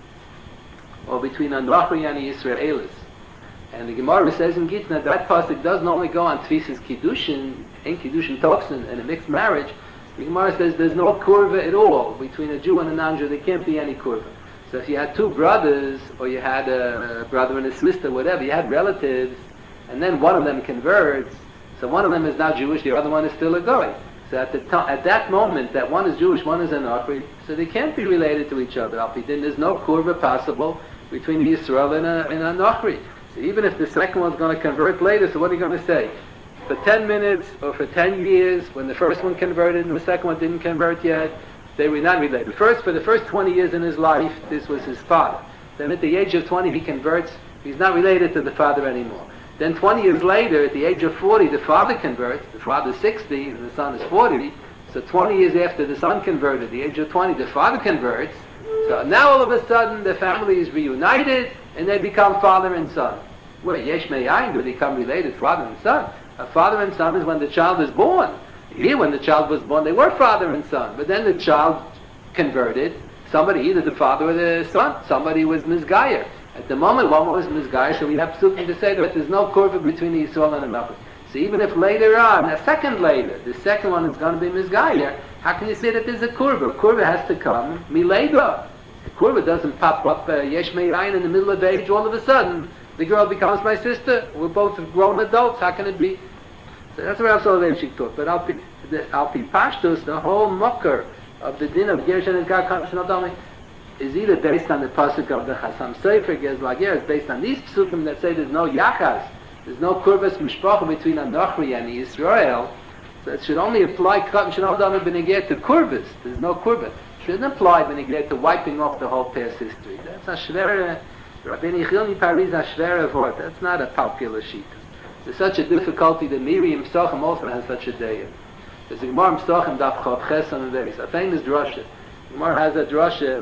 or between a Nachri and a Yisraelis. And the Gemara says in Gitna that pasuk doesn't only go on tfisas kiddushin, in kiddushin talks in, in a mixed marriage. The Gemara says there's no kurva at all between a Jew and a non-Jew. There can't be any kurva. So if you had two brothers, or you had a, a brother and a sister, whatever, you had relatives, and then one of them converts, so one of them is now Jewish, the other one is still a Goy. So at the to- at that moment, that one is Jewish, one is a Nachri, so they can't be related to each other. There's no kurva possible between Yisrael and a, and a Nachri. So even if the second one's going to convert later, so what are you going to say? For ten minutes or for ten years, when the first one converted and the second one didn't convert yet, they were not related. First, for the first twenty years in his life, this was his father. Then at the age of twenty, he converts. He's not related to the father anymore. Then twenty years later, at the age of forty, the father converts. The father's sixty, and the son is forty. So twenty years after the son converted, at the age of twenty, the father converts. So now all of a sudden, the family is reunited, and they become father and son. Well, yesh me'ayin, do they become related, father and son? A father and son is when the child is born. Here, when the child was born, they were father and son. But then the child converted. Somebody, either the father or the son, somebody was Mizgayer. At the moment, one was Mizgayer, so we have something to say that there's no kurva between the Yisrael and the Nachri. So even if later on, a second later, the second one is going to be Mizgayer, how can you say that there's a kurva? Kurva has to come miledra. The kurva doesn't pop up uh, yesh me'ayin in the middle of age. All of a sudden, the girl becomes my sister. We're both grown adults. How can it be? So that's what Rav Soloveitchik taught. But Al Pi Pashtus, the whole mocker of the din of Gershon and Gad Shnadami is either based on the pasuk of the Chasam Sofer Gez Lager, it's based on these psukim that say there's no yachas, there's no kurvas mishpacha between a Nachri and Israel. So it should only apply Katan Shnadami b'neged to kurvas. There's no kurvas. It shouldn't apply b'neged to wiping off the whole past history. That's a shvera. Rabbeinu Chilni Paris a shvera vort. That's not a popular sheet. There's such a difficulty that Miriam Psachim also has such a day. There's a Gemara Psachim Daf Chav Chesam and Veris. A famous drasha. Gemara has a drasha.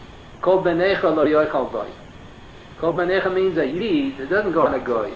Kol Benecha Lo Yochal Boy. Kol Benecha means a yid. It doesn't go on a goy.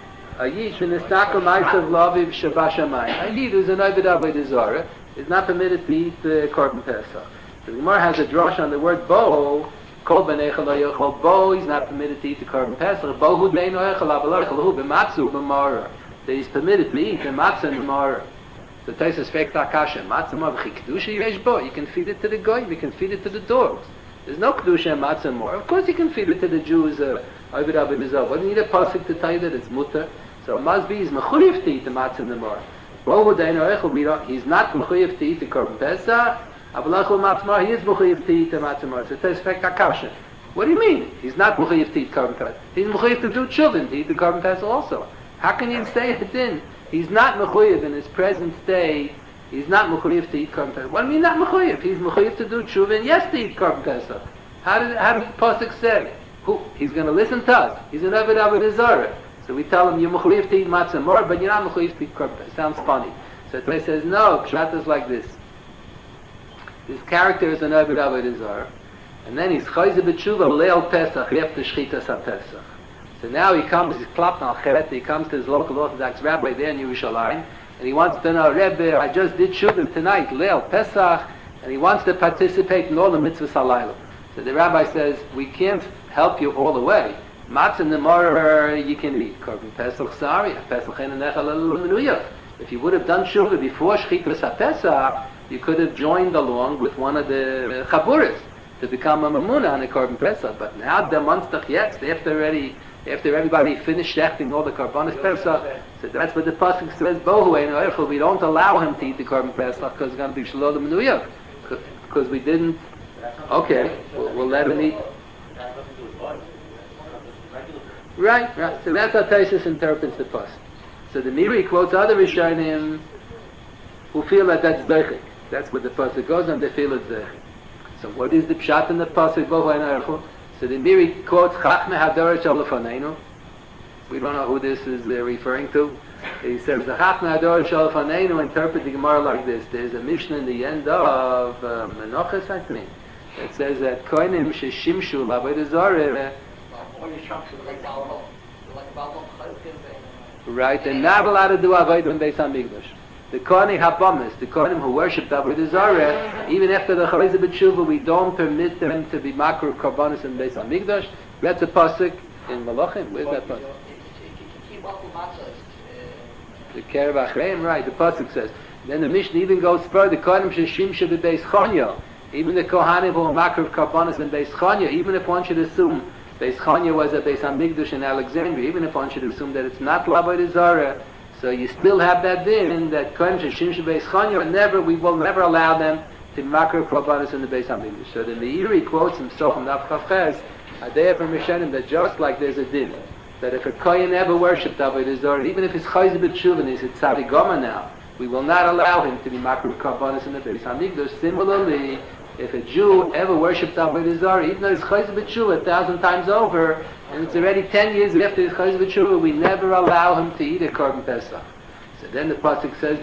A yid Shenistakel Ma'asav Laviv Shabbat Shamayim. A yid who's an Ovid Avodah Zarah is not permitted to eat the Korban Pesach. The Gemara has a drasha on the word bo. Kol Benecha Lo Yochal Bo. He's not permitted to eat the Korban Pesach. Bo Hu Bein Yochal Avalor Hu B'Matzu B'Mara. That he's permitted to eat the matzah and Mara. So Tosfos fekt akasha. Matzah Mara v'chikdusha yesh bo. You can feed it to the goyim. You can feed it to the dogs. There's no kedusha and matzah and Mara. Of course you can feed it to the Jews. Ovid Avodah Zarah. What do you need a pasuk to tell you that it's mutter? So it must be he's mechuyev to eat the matzah and the Mara. Bo Hu Bein Yochal B'Mara. He's not mechuyev to eat the Korban Pesach. Avalor Hu Matzah Mara. He is mechuyev to eat the matzah and Mara. So Tosfos fekt akasha. What do you mean? He's not mechuyev to eat Korban Pesach. He's mechuyev to do children to eat the Korban Pesach also. How can you say it then? He's not mechuyev in his present state. He's not mechuyev to eat Korban Pesach. What do you mean not mechuyev? He's mechuyev to do tshuva and yes to eat Korban Pesach. How did how did the pasuk say? Who he's going to listen to us? He's an Ovid Avodah Zarah. So we tell him you're mechuyev to eat matzah more, but you're not mechuyev to eat Korban Pesach. Sounds funny. So he says no. Pshat is like this. This character is an Ovid Avodah Zarah, and then he's chayzer b'tshuva leil Pesach after shchitas haPesach. So now he comes, he's klapped al cheret, he comes to his local Orthodox rabbi there in Yerushalayim, and he wants to know, Rebbe, I just did shuvim tonight, Leil Pesach, and he wants to participate in all the mitzvahs halayla. So the rabbi says, we can't help you all the way. Matzah and the Morah you can eat. Korban Pesach, sorry, Pesach and Nechal. If you would have done shuvah before Shchitas HaPesach, you could have joined along with one of the chaburas to become a mamuna on the Korban Pesach. But now the monster yet, after already After everybody finished shechting all the Korbanos Pesach, so that's what the pasuk says. Bohu ein oichel. We don't allow him to eat the Korban Pesach because it's going to be shalom menuyah. Because we didn't. Okay, we'll, we'll let him eat. Right, right. So that's how Tosfos interprets the pasuk. So the Miri quotes other Rishonim who feel that that's deichik. That's what the pasuk goes on. They feel it's deichik. So what is the pshat in the pasuk? Bohu ein oichel. So the Miri quotes Chachme Hadorah Shel Lefaneinu. We don't know who this is uh, referring to. He says the Chachme Hadorah Shel Lefaneinu interpret the Gemara like this. There's a Mishnah in the end of uh, Menachos, I think. It says that Kohanim Sheshimshu L'Avodah Zarah. Right? They're not allowed to do avodah in Beis Hamikdash. The Kohanim Habamis, the Kohanim who worship Avodah Zarah, even after the Chayzer B'Tshuva, we don't permit them to be makruh karbanos in Beis Hamikdash. That's a pasuk in Malachim. Where's that pasuk? The Kerev Achreim, right? The pasuk says. Then the Mishnah even goes further. Kohanim Sheshim Shebe Beis Chanya. Even the Kohanim who are makruh karbanos in Beis Chanya, even if one should assume Beis Chanya was a Beis Hamikdash in Alexandria, even if one should assume that it's not Avodah Zarah, so you still have that din that Kohen Sheshim Beis Chanya, never, we will never allow them to makruh karbanos in the Beis Hamikdash. So the Meiri quotes himself from Daf Chavches, Adeh from Rishonim, that just like there's a din, that if a Kohen ever worshipped Avodah Zarah, even if his Chayzer B'Tshuva and he's a Tzadik Gomer now, we will not allow him to be makruh karbanos in the Beis Hamikdash. Similarly, if a Jew ever worshipped Avodah Zarah, even though he's Chayzer B'Tshuva a thousand times over, and it's already ten years after his Chayzer B'Tshuva, we never allow him to eat a Korban Pesach. So then the pasuk says,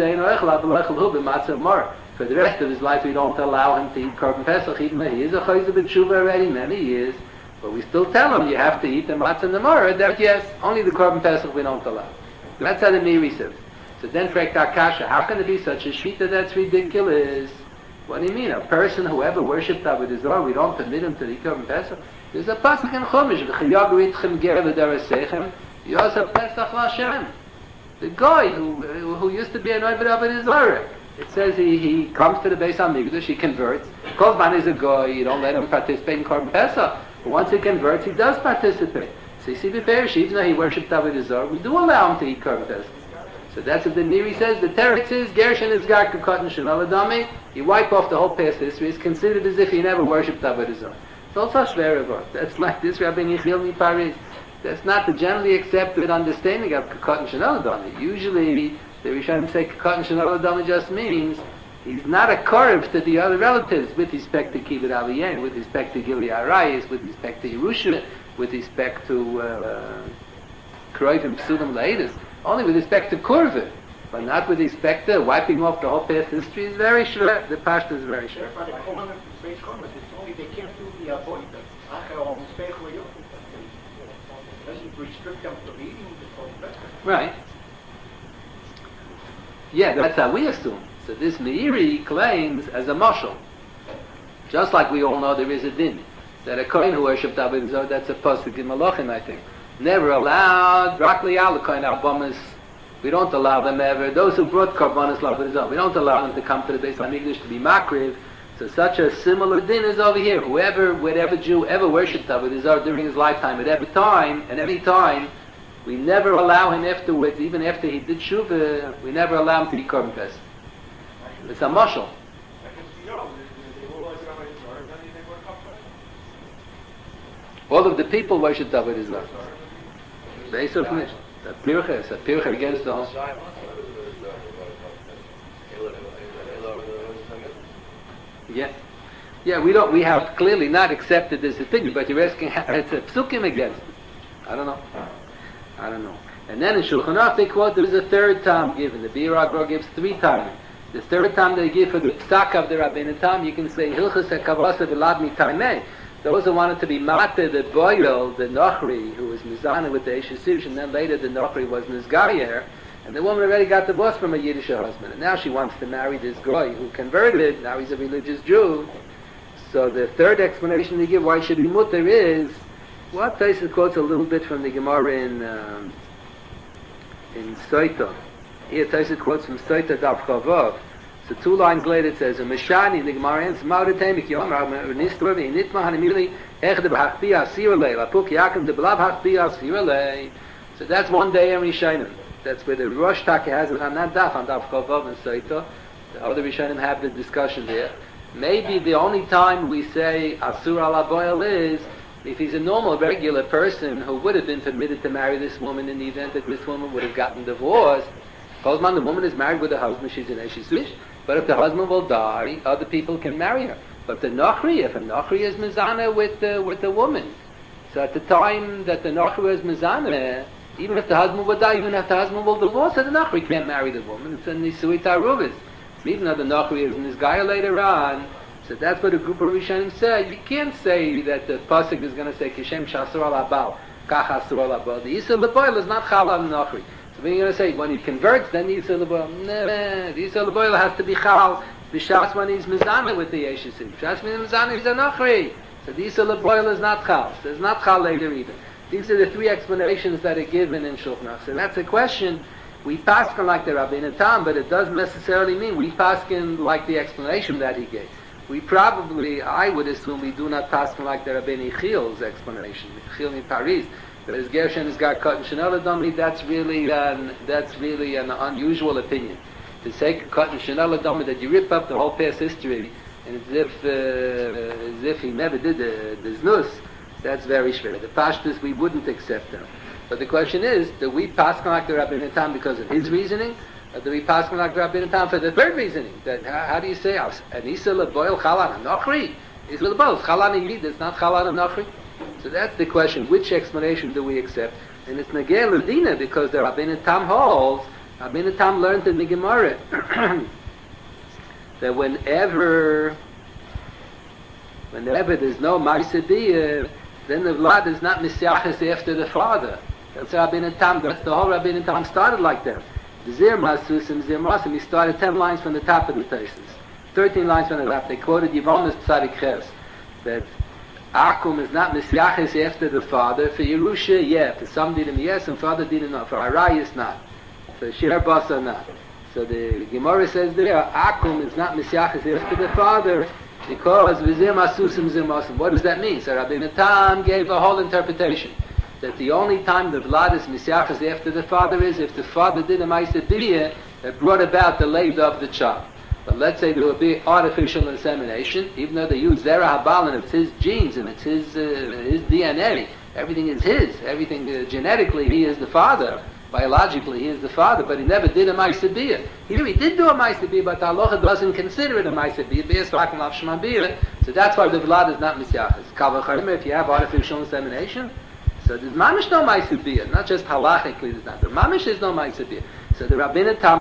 for the rest of his life we don't allow him to eat Korban Pesach, even though he is a Chayzer B'Tshuva already many years, but we still tell him you have to eat the matzah and the maror, that yes, only the Korban Pesach we don't allow. That's how the Meiri says. So then for Akasha, how can it be such a shita that's ridiculous? What do you mean? A person who ever worshipped Avodah Zarah, we don't permit him to eat Korban Pesach? There's a pasuk in Chumash, "V'chayagru itchem ger v'darasechem, yosef Pesach l'Hashem." The guy who who used to be an Oved Avodah Zarah, it says he, he comes to the Beis Hamikdash, he converts. Kol man is a guy, you don't let him participate in Korban Pesach. But once he converts, he does participate. So you see, b'ferish, even though he worshipped Avodah Zarah, we do allow him to eat Korban Pesach. So that's what the Meiri says. The teretz is Gershon is gar k'katan shenal adami. You wipe off the whole past history. It's considered as if he never worshipped Avodah Zarah. It's also shver. That's like this Rabbi Yechiel Miparis. That's not the generally accepted understanding of k'katan shenal adami. Usually, the Rishonim say k'katan shenal adami just means he's not a korv to the other relatives with respect to kibbut aliyin, with respect to Gilead Arayis, with respect to Yerusha, with respect to Kroivim Psulim Laedis. Only with respect to Kurva, but not with respect to wiping off the whole past history is very sure. The past is very sure. Therefore, the Kohanim from Beis Chanya, it's only they can't do the avodah. Acher on Speichel Yochim. Doesn't restrict them from eating the Korban Pesach. Right. Yeah, that's how we assume. So this Meiri claims as a mashal. Just like we all know there is a din. That a Kohen who worshipped Avodah Zarah, that's a pasuk in Malachim, I think. Never allowed, Rakli al Kohen Habamis. We don't allow them ever. Those who brought Karbanis Avodah Zarah, we don't allow them to come to the Beis Hamikdash to be makriv. So such a similar din is over here. Whoever, whatever Jew ever worshipped Avodah Zarah during his lifetime, at every time, and every time, we never allow him afterwards, even after he did Shuvah, we never allow him to be Korban Pesach. It's a mashal. All of the people worshipped Avodah Zarah. They so finished. A pircha, it's a pircha against the whole. Yeah, yeah. We don't. We have clearly not accepted this opinion, but you're asking. It's a psukim against it. I don't know. I don't know. And then in Shulchan Aruch they quote there is a third time given. The Bir Agro gives three times. The third time they give for the psak of the Rabbeinu Tam, you can say Hilchos HaKavasa V'Lad Mitamei. Those who wanted to be Mate, the Boyel, the Nochri, who was Mizana with the Eshesiv, and then later the Nochri was Nizgayer, and the woman already got divorced from a Yiddish husband, and now she wants to marry this guy who converted, now he's a religious Jew. So the third explanation they give why it should be mutter is, what Tosfos quotes a little bit from the Gemara in um, in Soita. Here Tosfos quotes from Soita Daf Chavav. So two lines later it says, "Mishani the Gemara ends Maudatem Yom Nistor Nitma Hanimili Ech de Bachpi Asirle Lapuk Yakim de Blav Hachpi Asirle." So that's one day in Rishonim. That's where the Rosh Taka has it on that Daf on Daf Chavav and Soita. The other Rishonim have the discussion there. Maybe the only time we say Asur ala Boil is if he's a normal, regular person who would have been permitted to marry this woman in the event that this woman would have gotten divorced. Kozman, the woman is married with a husband, she's an Eshesiv. But if the husband will die, other people can marry her. But the Nochri, if a Nochri is Mizana with the, with the woman, so at the time that the Nochri is Mizana, even if the husband will die, even if the husband will divorce, the Nochri can't marry the woman. It's in the Nisui Tarubis. Even though the Nochri is in this guy later on, so that's what a group of Rishonim said. You can't say that the pasuk is going to say Kishem Shasur al Abal. Kach Asur Labo. The Yisur Leboil is not Chal on Nochri. So when you're going to say, when he converts, then the Yisur Leboil. No, the Yisur Leboil has to be Chal. B'shas when he's Mizana with the Yeshisim. B'shas when he's Mizana, he's a Nochri. So the Yisur Leboil is not Chal. So it's not Chal later either. These are the three explanations that are given in Shulchan Aruch. So that's a question. We paskin like the Rabbeinu Tam, but it doesn't necessarily mean we paskin like the explanation that he gave. We probably, I would assume, we do not paskin like the Rabbeinu Chil's explanation. Chil in Paris, that his Gershon is got cut in Chanel Adami. That's really, an, that's really an unusual opinion. To say cut in Chanel Adami that you rip up the whole past history, and as if, uh, as if he never did the, the znus. That's very schwer. The pashtus we wouldn't accept them. But the question is, do we pass like the Rabbeinu Tam because of his reasoning, or do we pass like the Rabbeinu Tam for the third reasoning? That how, how do you say Anisa leboil chalan nochri? Is with both chalan yid. It's not chalan nochri. So that's the question. Which explanation do we accept? And it's negel ledina because the Rabbeinu Tam holds. Rabbeinu Tam learned in the Gemara that whenever, whenever there's no ma'aseh, then the vlad is not misyachas after the father. That's Rabbeinu Tam. That's the whole Rabbeinu Tam started like that. The Zir Masusim, Zir Masim, he started ten lines from the top of the Taisis. Thirteen lines from the top. They quoted Yevonus Tzadik Ches, that Akum is not misyachas after the father. For Yerusha, yeah. For some dinim, yes, and father didn't know. For Arayis, not. For Shir Basa, not. So the Gemara says there, Akum is not misyachas after the father, because v'zir masusim zir masim. What does that mean? So Rabbeinu Tam gave a whole interpretation that the only time the vlad is misyachas after the father is if the father did a ma'aseh b'riyah that brought about the labor of the child. But let's say there will be artificial insemination, even though they use zera habal and it's his genes and it's his uh, his D N A. Everything is his. Everything uh, genetically he is the father. Biologically, he is the father, but he never did a ma'aseh b'riyah. He really did do a ma'aseh b'riyah, but the halacha doesn't consider it a ma'aseh b'riyah. So that's why the vlad is not misyachas. Kavachayim, if you have artificial insemination, so there's mamish no ma'aseh b'riyah, not just halachically there's not. The mamish is no ma'aseh b'riyah. So the Rabbeinu Tam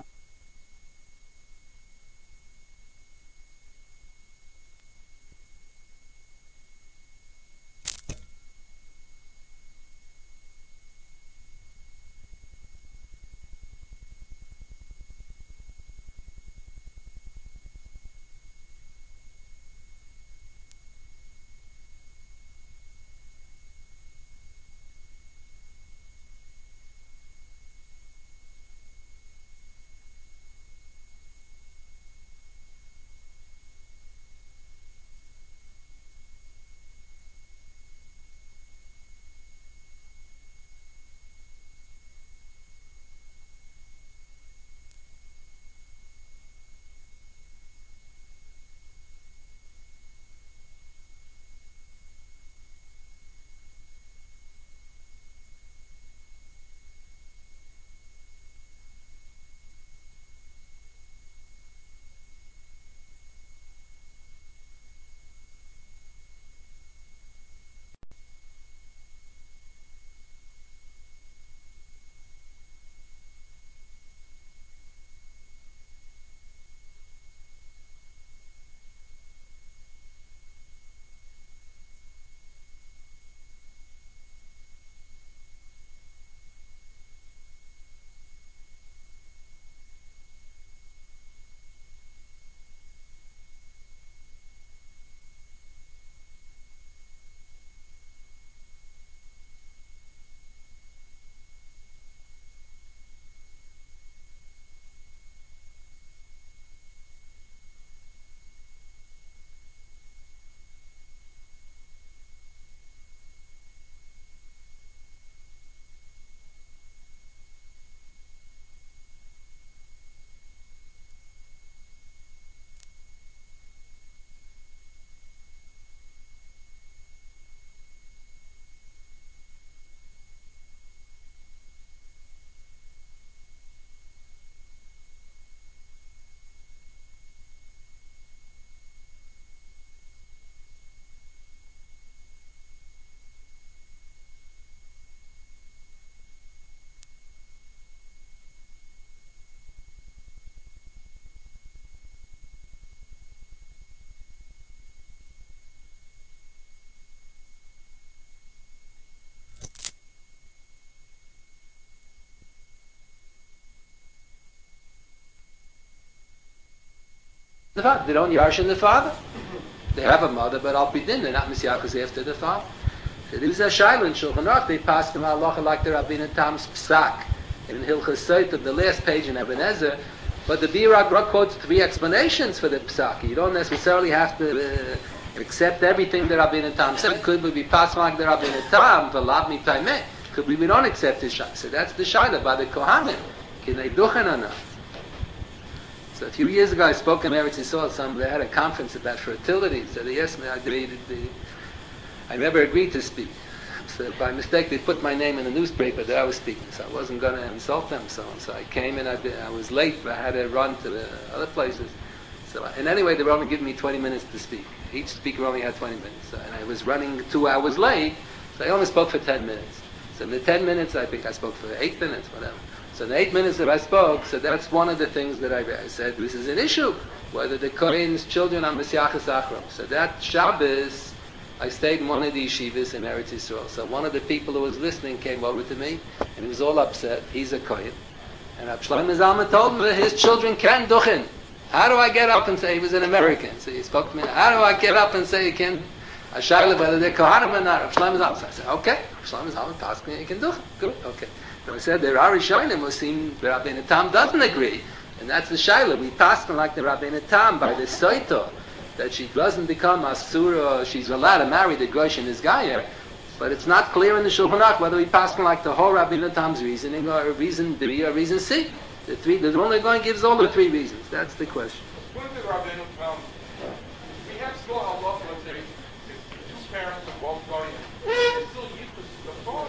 the father. They don't yarshin the father. They have a mother, but al pidin, they're not misyachas after the father. So there was a shaila in Shulchan Aruch. They passed them halacha like the Rabbeinu Tam's psak in Hilchos Sotah, the last page in Eben Ezer. But the Birag quotes three explanations for the psak. You don't necessarily have to uh, accept everything the Rabbeinu Tam said. Could we be passed like the Rabbeinu Tam? V'lav mi taimeh. Could we we don't accept his shaila? So that's the shaila by the Kohanim. Can they duchen or not? So a few years ago, I spoke in Eretz Yisrael. Some they had a conference about fertility. So they asked me. I agreed. The, I never agreed to speak. So by mistake, they put my name in the newspaper that I was speaking. So I wasn't going to insult them. So so I came and I, did, I was late. But I had to run to the other places. So and anyway, they were only giving me twenty minutes to speak. Each speaker only had twenty minutes. So, and I was running two hours late. So I only spoke for ten minutes. So in the ten minutes, I think I spoke for eight minutes, whatever. So in the eight minutes that I spoke, so that's one of the things that I, I said, this is an issue, whether the Kohen's children are Mesiachas Achram. So that Shabbos, I stayed in one of the yeshivas in Eretz Yisrael. So one of the people who was listening came over to me, and he was all upset. He's a Kohen. And Rab Shlomo Zalman told me that his children can duchen. How do I get up and say, he was an American, so he spoke to me, how do I get up and say, you can, I shayla whether they're Kohanim or not? Rab Shlomo Zalman. So I said, okay, Rab Shlomo Zalman passed me, you can duchen. Good, okay. So I said, there are Rishonim who seem the Rabbeinu Tam doesn't agree. And that's the Shaila. We passed them like the Rabbeinu Tam by the Soito, that she doesn't become Asura, she's allowed to marry the Gosh and his Gayer. But it's not clear in the Shulchan Aruch whether we pass them like the whole Rabbeinu Tam's reasoning or reason B or reason C. The three, the only going gives all the three reasons. That's the question. What is the Rabbeinu Tam? We have still halacha, let's say, if two parents are both going, it's still yichus the father.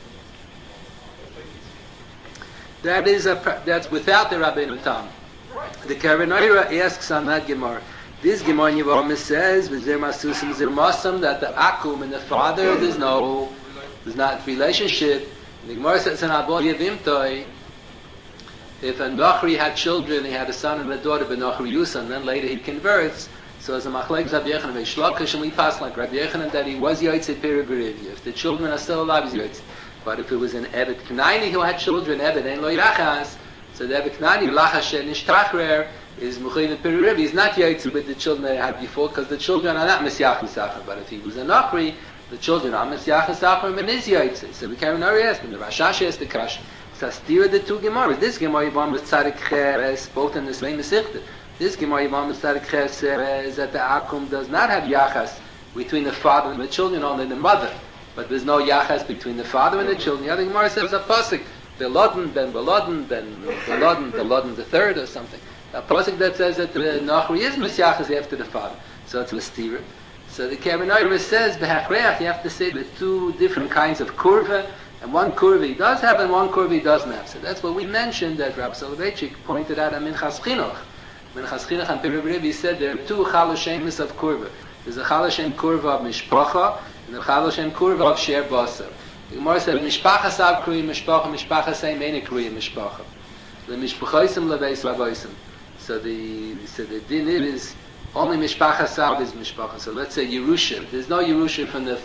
That is a that's without the Rabbeinu Tam. The Kavanah asks on that Gemara. This Gemara in Yevamah says v'zer masusim zir masam that the akum and the father there's no there's not relationship. The Gemara says in Abod Yevimtoi, if a Nachri had children, he had a son and a daughter, but Nachri Yusa, and then later he converts. So as a Machlek Rabbi Yochanan v'Shlokish, and we pass like Rabbi Yochanan that he was Yotzei Peribirivia. If the children are still alive, he's Yotzei. But if it was an Evet Knaini who had children, Evet Ein Lo Yirachas, so the Evet Knaini, Lachas Shen Nishtachrer, is Mechuyev Peririv. He's not Yaitzu with the children that he had before, because the children are not Mesiach Misachar. But if he was a Nachri, the children are Mesiach Misachar and is Yaitzu. So we can't know ask him. The Rashash asked the Kash. So steer the two Gemaras. This Gemara Yivam with Tzadik Cheres, both in the same Mesichte. This Gemara Yivam with Tzadik Cheres says that the Akum does not have Yachas between the father and the children, only the mother. But there's no yachas between the father and the children. The other Gemara says a pasuk, Belodin, Ben Belodin, Ben Belodin, Belodin the third or something. A pasuk that says that the Nachri is misyachas after the father. So it's Mistira. So the Kavanah says, Behachreach, you have to say the two different kinds of kurva, and one kurva he does have and one kurva he doesn't have. So that's what we mentioned that Rab Soloveitchik pointed out in Minchas Chinuch. Minchas Chinuch and Peribirib, he said there are two chalashemis of kurva. There's a chalashem kurva of mishpacha, and the Chalashem Kurva of Sher Basar. The Gemara said, Mishpacha Sav Kriyim Mishpacha, Mishpacha Seim Eine Kriyim Mishpacha. The Mishpachoisim Leveis Lavoisim. So the, so the din is, only Mishpacha Sav is Mishpacha. So let's say Yerusha. There's no Yerusha from the,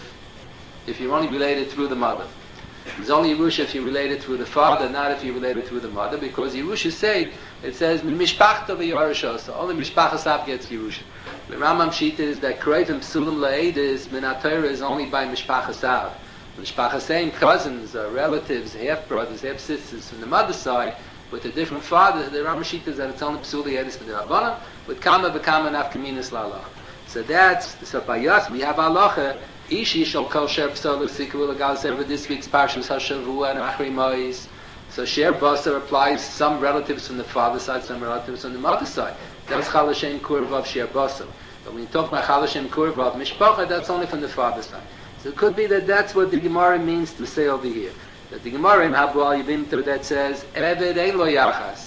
if you're only related through the mother. There's only Yerusha if you're related through the father, not if you're related through the mother, because Yerusha say, it says, Mishpachta v'Yerusha. So only Mishpacha Sav gets Yerusha. The Rambam Shita is that Kreivim Psulim La'edis Minatayra is only by Mishpacha Sav. Mishpacha Seim, cousins, uh, relatives, half-brothers, half-sisters from the mother's side, with a different father, the Rambam Shita is that it's only Psuli Edis for the Rabbana, with Kama B'Kama Nafkaminas La'alach. So that's, so by us, we have Alacha, Ishi Shal Kol Sher P'Sol L'Sikul L'Gal Sever this week's Parshas HaShavua and Achri Mois. So Sher Basar applies some relatives from the father's side, some relatives from the mother's side. That's Chalashem Kurva of Sher Basar. But when you talk about Chalashem Kurva of Mishpacha, that's only from the father's side. So it could be that that's what the Gemara means to say over here. That the Gemara in Habu Al Yivimter that says, Eved Ein Lo Yachas.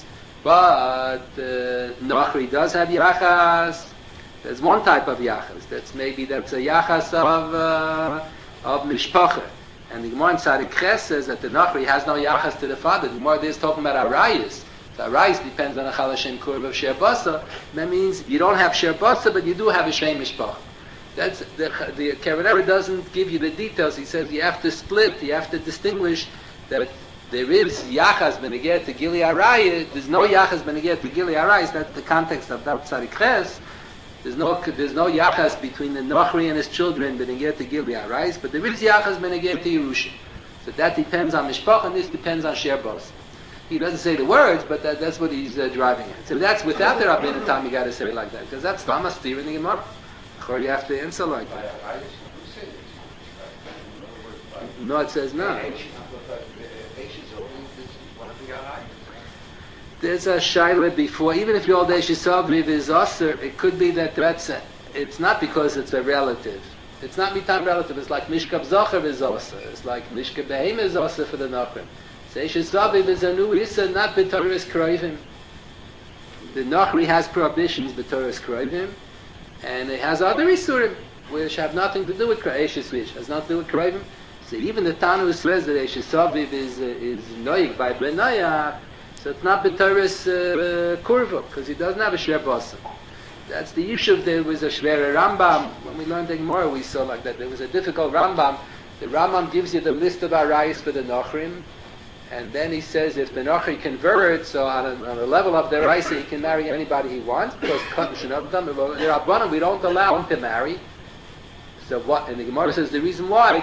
But uh, Nachri does have Yachas. There's one type of Yachas. That's maybe that's a Yachas of, uh, of Mishpacha. And the Gemara in Tzadik Ches says that the Nachri has no Yachas to the father. The Gemara there is talking about Arayis. So Arayis depends on a Chalashem Kurv of Sher Basar. That means you don't have Sher Basar, but you do have a Shem Mishpacha. That's the the Kavanah doesn't give you the details. He says you have to split, you have to distinguish that there is Yachas Beneged to Gili Arayah, there's no Yachas Beneged to Gili Arayah, that's the context of Daf Tzadik Ches. There's no, there's no Yachas between the Nochri and his children Beneged to Gili Arayah, but there is Yachas Beneged to Yerusha. So that depends on Mishpach, and this depends on Sherbos. He doesn't say the words, but that, that's what he's uh, driving at. So that's without the Rabbeinu Tam, you got to say it like that, because that's Lamastir in the Gemara. Or you have to answer like that. No, it says no. There's a shaila before, even if your old Eshisav is Aser, it could be that that's a, it's not because it's a relative. It's not mitam relative, it's like Mishkab Zocher is Aser. It's like Mishkab Behem is Aser for the Nachrim. So Eshisav is a new Issa, not B'Torah's Kroivim. The Nachri has prohibitions, B'Torah's Kroivim, and it has other Isurim, which have nothing to do with Eshisav, which has nothing to do with Kroivim. So even the Tanu says that Eshisav is, uh, is Noig by Benayah, so it's not B'Torah's uh, Kurva, because he doesn't have a Shver Basar. That's the Yishuv. There was a Shver Rambam. When we learned the Gemara, we saw like that. There was a difficult Rambam. The Rambam gives you the list of Arayis for the Nochrim, and then he says if the Nochri converts, so on a, on a level of the Raisa, he can marry anybody he wants, because the Rabbanan, we don't allow him to marry. So what? And the Gemara says the reason why,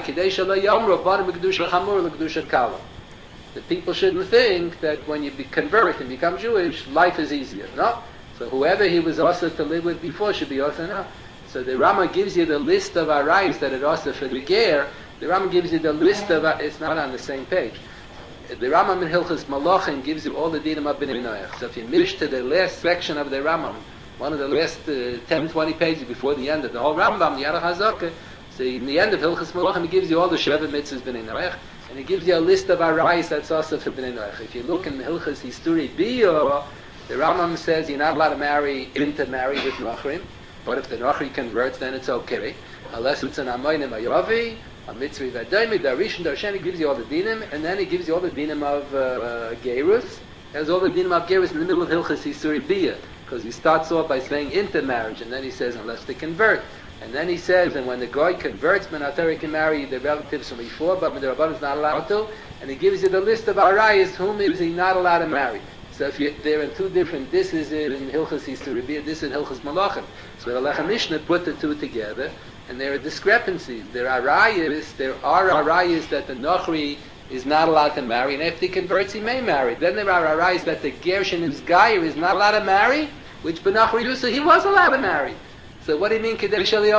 the people shouldn't think that when you be convert and become Jewish, life is easier. No. So whoever he was also to live with before should be also now. So the Rama gives you the list of Arayis that it also for the Ger. The Rama gives you the list of, it's not on the same page. The Rambam in Hilchos Malachim gives you all the dinim of Bnei Noach. So if you mish to the last section of the Rambam, one of the last uh, ten, twenty pages before the end of the whole Rambam, the Yarach HaZakeh, so in the end of Hilchos Malachim, he gives you all the Sheva Mitzvahs Bnei Noach, and he gives you a list of Arayis that's also for Bnei Noach. If you look in Hilchos Histuri Biyo, the Rambam says you're not allowed to marry, intermarry with Nochrim, but if the Nochri converts, then it's okay. Unless it's an Amoinim Ayavi, a Mitzvah Vadaimi, Darishan, Darshani gives you all the dinim, and then he gives you all the dinim of uh, uh, Gerus. There's all the dinim of Gerus in the middle of Hilchos Histuri Biyo, because he starts off by saying intermarriage, and then he says unless they convert. And then he says, and when the guy converts, Menatari can marry the relatives from before, but the Rabban is not allowed to. And he gives you the list of Arayis, whom is he not allowed to marry. So if you, they're in two different, this is in Hilchos Histuri Biyo, this is in Hilchos Malachim. So the Lechem Mishnah put the two together, and there are discrepancies. There are Arayis, there are Arayis that the Nochri is not allowed to marry, and if he converts, he may marry. Then there are Arayis that the Gershon is Gayer is not allowed to marry, which Benachri Yusa, he was allowed to marry. So what do you mean? The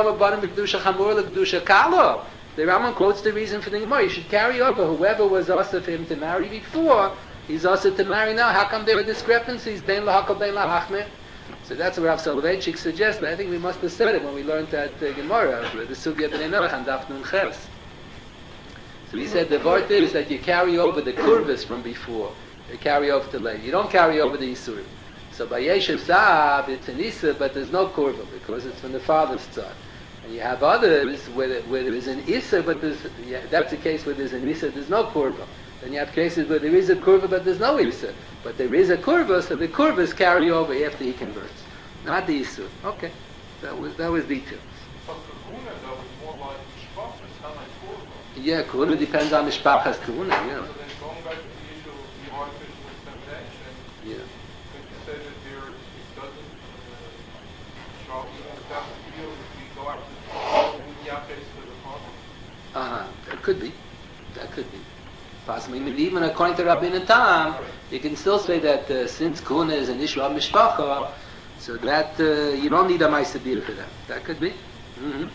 Rambam quotes the reason for the Gemara. You should carry over whoever was also for him to marry before, he's also to marry now. How come there are discrepancies? So that's what Rav Soloveitchik suggests. I think we must have said it when we learned that uh, Gemara, the Sugya B'nei Noach and Daf Nun Ches. So he said the vart is that you carry over the kurvas from before. You carry over to later. You don't carry over the Yisurim. So by Yeshiv Zav, it's an Issa, but there's no kurva because it's from the father's side. And you have others where, where there is an Issa, but there's, yeah, that's the case where there's an Issa, there's no kurva. Then you have cases where there is a kurva, but there's no Issa. But there is a kurva, so the kurvas carry over after he converts. Not the Issa. Okay. That was, that was details. But Kahuna, though, is more like Mishpach, it's not like Kurva. Yeah, Kahuna depends on Mishpachas Kahuna, yeah. So then going back to the issue of the artificial insemination, Yeah. say that there it doesn't uh, show without the field if we go out to the Yapes to the father? Uh-huh. That could be. That could be. Possibly. I mean, even according to Rabbeinu Tam, you can still say that uh, since Kuna is an issue of Mishpacha, so that uh, you don't need a Ma'aser for that. That could be. Mm-hmm.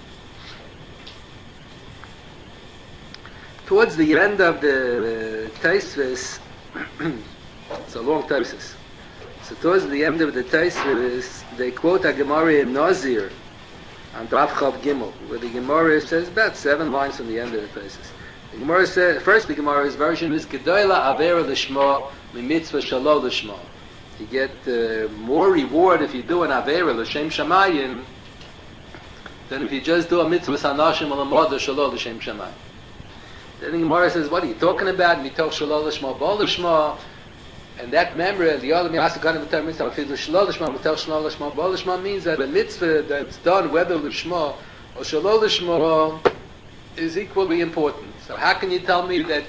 Towards the end of the uh, Taisvis, it's a long Taisvis. So towards the end of the Taisvis, they quote a Gemara in Nazir on Daf Chav Gimel, where the Gemara says about seven lines from the end of the Taisvis. The Gemara says, first the Gemara's version is Gedoyla Avera L'Shma Mitzvah Shalo L'Shma. You get uh, more reward if you do an Avera L'Shem Shamayim than if you just do a Mitzvah Sanashim L'Moda Shalo L'Shem Shamayim. Then the Gemara says, what are you talking about? Mitoch Shalo L'Shma Bo L'Shma. And that member, the other Mitzvah Shalo L'Shma, Mitoch Shalo L'Shma Bo L'Shma means that the mitzvah that's done, whether L'Shma or Shalo L'Shma, is equally important. So how can you tell me that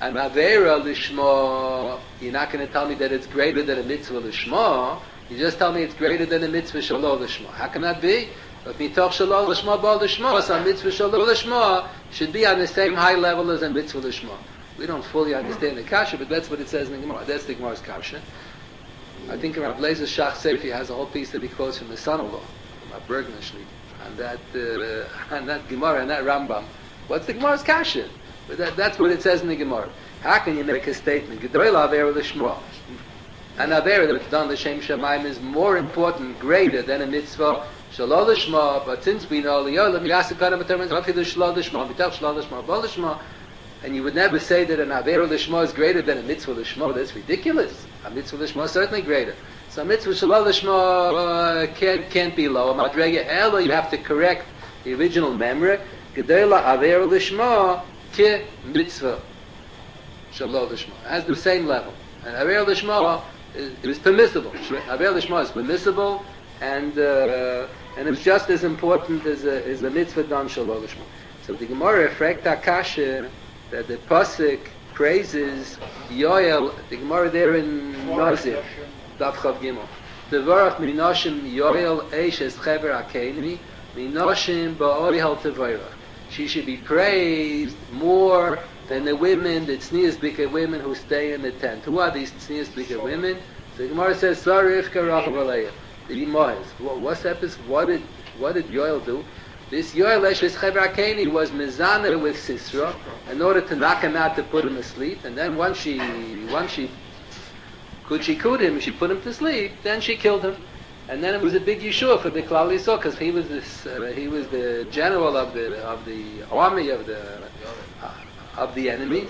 And Avera Lishma, you're not going to tell me that it's greater than a mitzvah Lishma. You just tell me it's greater than a mitzvah Shalol Lishma. How can that be? But mitoch Shalol Lishma Bal Lishma, so a mitzvah Shalol Lishma should be on the same high level as a mitzvah Lishma. We don't fully understand the kasha, but that's what it says in the Gemara. That's the Gemara's kasha. I think Rav Lezer Shach Sefi has a whole piece that he quotes from the son-in-law, from Rav Bergnashli, and that uh, and that Gemara and that Rambam. What's the Gemara's kasha? But that, that's what it says in the Gemara. How can you make a statement? Gedol Avera Lishma. An Avera that's done l'shem Shamayim is more important, greater than a mitzvah Shalol Lishma. But since we know Liyolam Yasakana B'Termin Rafidu Shalol Lishma, B'Tach Shalol Lishma, B'Ol Lishma, and you would never say that an Avera Lishma is greater than a mitzvah Lishma. That's ridiculous. A mitzvah Lishma is certainly greater. So a mitzvah Shalol Lishma uh, can't, can't be lower. Madrega Ela, you have to correct the original memory. Gedol Avera Lishma Ke mitzvah Shalol Lishma. It has the same level. And Avera Lishma is, is permissible. Avera Lishma is permissible, and uh, and it's just as important as a, as the mitzvah done Shalol Lishma. So the Gemara reflect Akasha that the pasuk praises Yoel. The Gemara there in Nazir, Daf Chav Gimel. Devarach minashim Yoel eish es chever akeni minashim ba'ori hal tevarach. She should be praised more than the women, the tznius bika women who stay in the tent. Who are these tznius bika women? So the Gemara says, "Sorry, Rivka Rachav Aleya." The Gemara, what's that? What did what did Yoel do? This Yoel Eshes Chever Akeni was mizana with Sisra in order to knock him out to put him asleep, and then once she once she could she could him, she put him to sleep. Then she killed him. And then it was a big Yeshua for the Klal Yisrael because he was this, uh, he was the general of the of the army of the uh, of the enemies.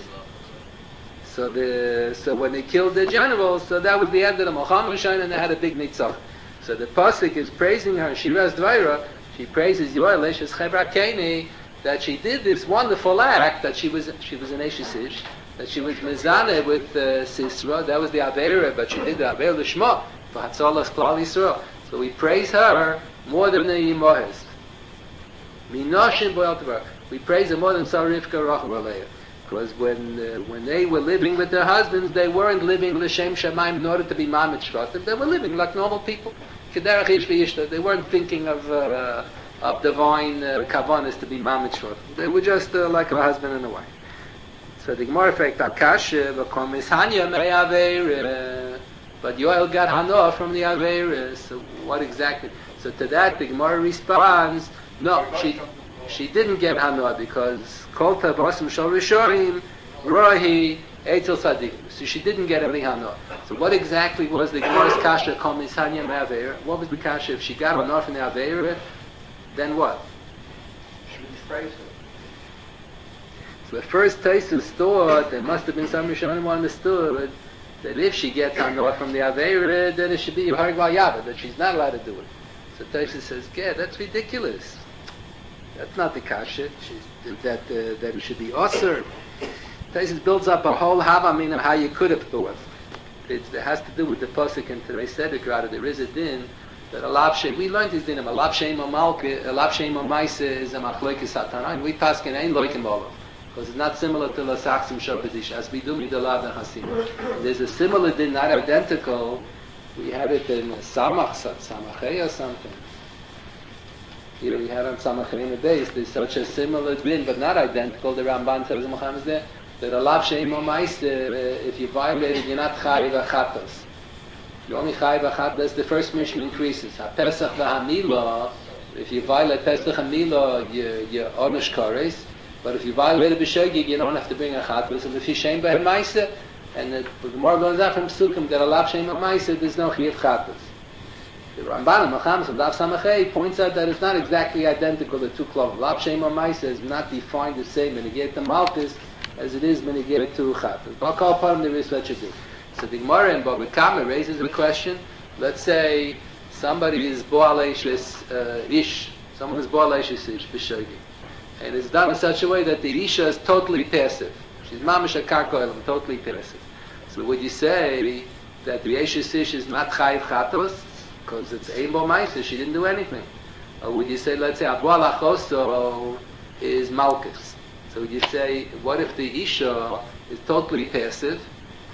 So the so when they killed the general, so that was the end of the Muhammad Shine, and they had a big nitzach. So the pasuk is praising her. She res dvaira. She praises Yoel Eshes Chever Akeni that she did this wonderful act that she was she was an Eshesish, that she was mezaneh with uh, Sisra. That was the Avera, but she did the Avera Lishma. So we praise her more than the Yimohes. We praise her more than Sarah Rivka Rachel Aleya. Because when uh, when they were living with their husbands, they weren't living l'shem shamayim in order to be mamid shvatim. They were living like normal people. They weren't thinking of uh, of divine uh, kavanas to be mamid shvatim. They were just uh, like a husband and a wife. So the Gemara fact Akasha v'kom ishanya me'aveir. But Yoel got hana from the Averis. So what exactly? So to that the Gemara responds, no, she she didn't get hana because kol tavasim shal rishonim rohi etel sadik. So she didn't get any hana. So what exactly was the Gemara's kasha kol misanya me'aver? What was the kasha? If she got hana from the Averis, then what? She was praised. So the first Taisus thought there must have been some Rishonim who understood that if she gets hana from the Aveira, then it should be Hargval Yava, that she's not allowed to do it. So Taisus says, yeah, that's ridiculous. That's not the kasha. She's, that uh, that it should be Osir. Taisus builds up a whole Havamin of how you could have thought. It, it has to do with the Pasuk and the Sedek rather. There is a din that a Lapshem, we learned this din, a Lapshem o Malke, a Lapshem o Maise is a Machloike Satan, and we task in Ein Loikim Olav. Because it's not similar to the Sachsim Shabbat as we do with the Lav and Hasim. There's a similar din, not identical. We have it in Samach, Samachei or something. You know, we have on Samachei in the base. There's such a similar din, but not identical. The Ramban says Muhammad there that a Lav Sheim or Meister, if you violate it, you're not Chayiv Achatos. You only Chayiv Achatos. The first mission increases. Pesach v'Hamila. If you violate Pesach Hamila, you you're Onush Kores. But if you violate a b'shogig, you don't have to bring a chatbus. And if you shame by a ma'isa, and the Gemara goes out from Sukkim that a lav shame of ma'isa, there's no chiyuv chatbus. The Ramban Macham of Daf Samachei points out that it's not exactly identical. The two klov lav shame of ma'isa is not defined the same in the get to malchus as it is when you get to chatbus. But I'll call upon there is such a thing. So the Gemara in Bava Kama raises a question. Let's say somebody is bo'alei uh, ish, someone is bo'alei ish b'shogig. And it's done in such a way that the Isha is totally passive. She's mamish a karkoilam, totally passive. So would you say that the Eshes Ish is not chayiv chatos because it's ein bo ma'isa, she didn't do anything? Or would you say, let's say, Abwal Achoso is malchus? So would you say, what if the Isha is totally passive,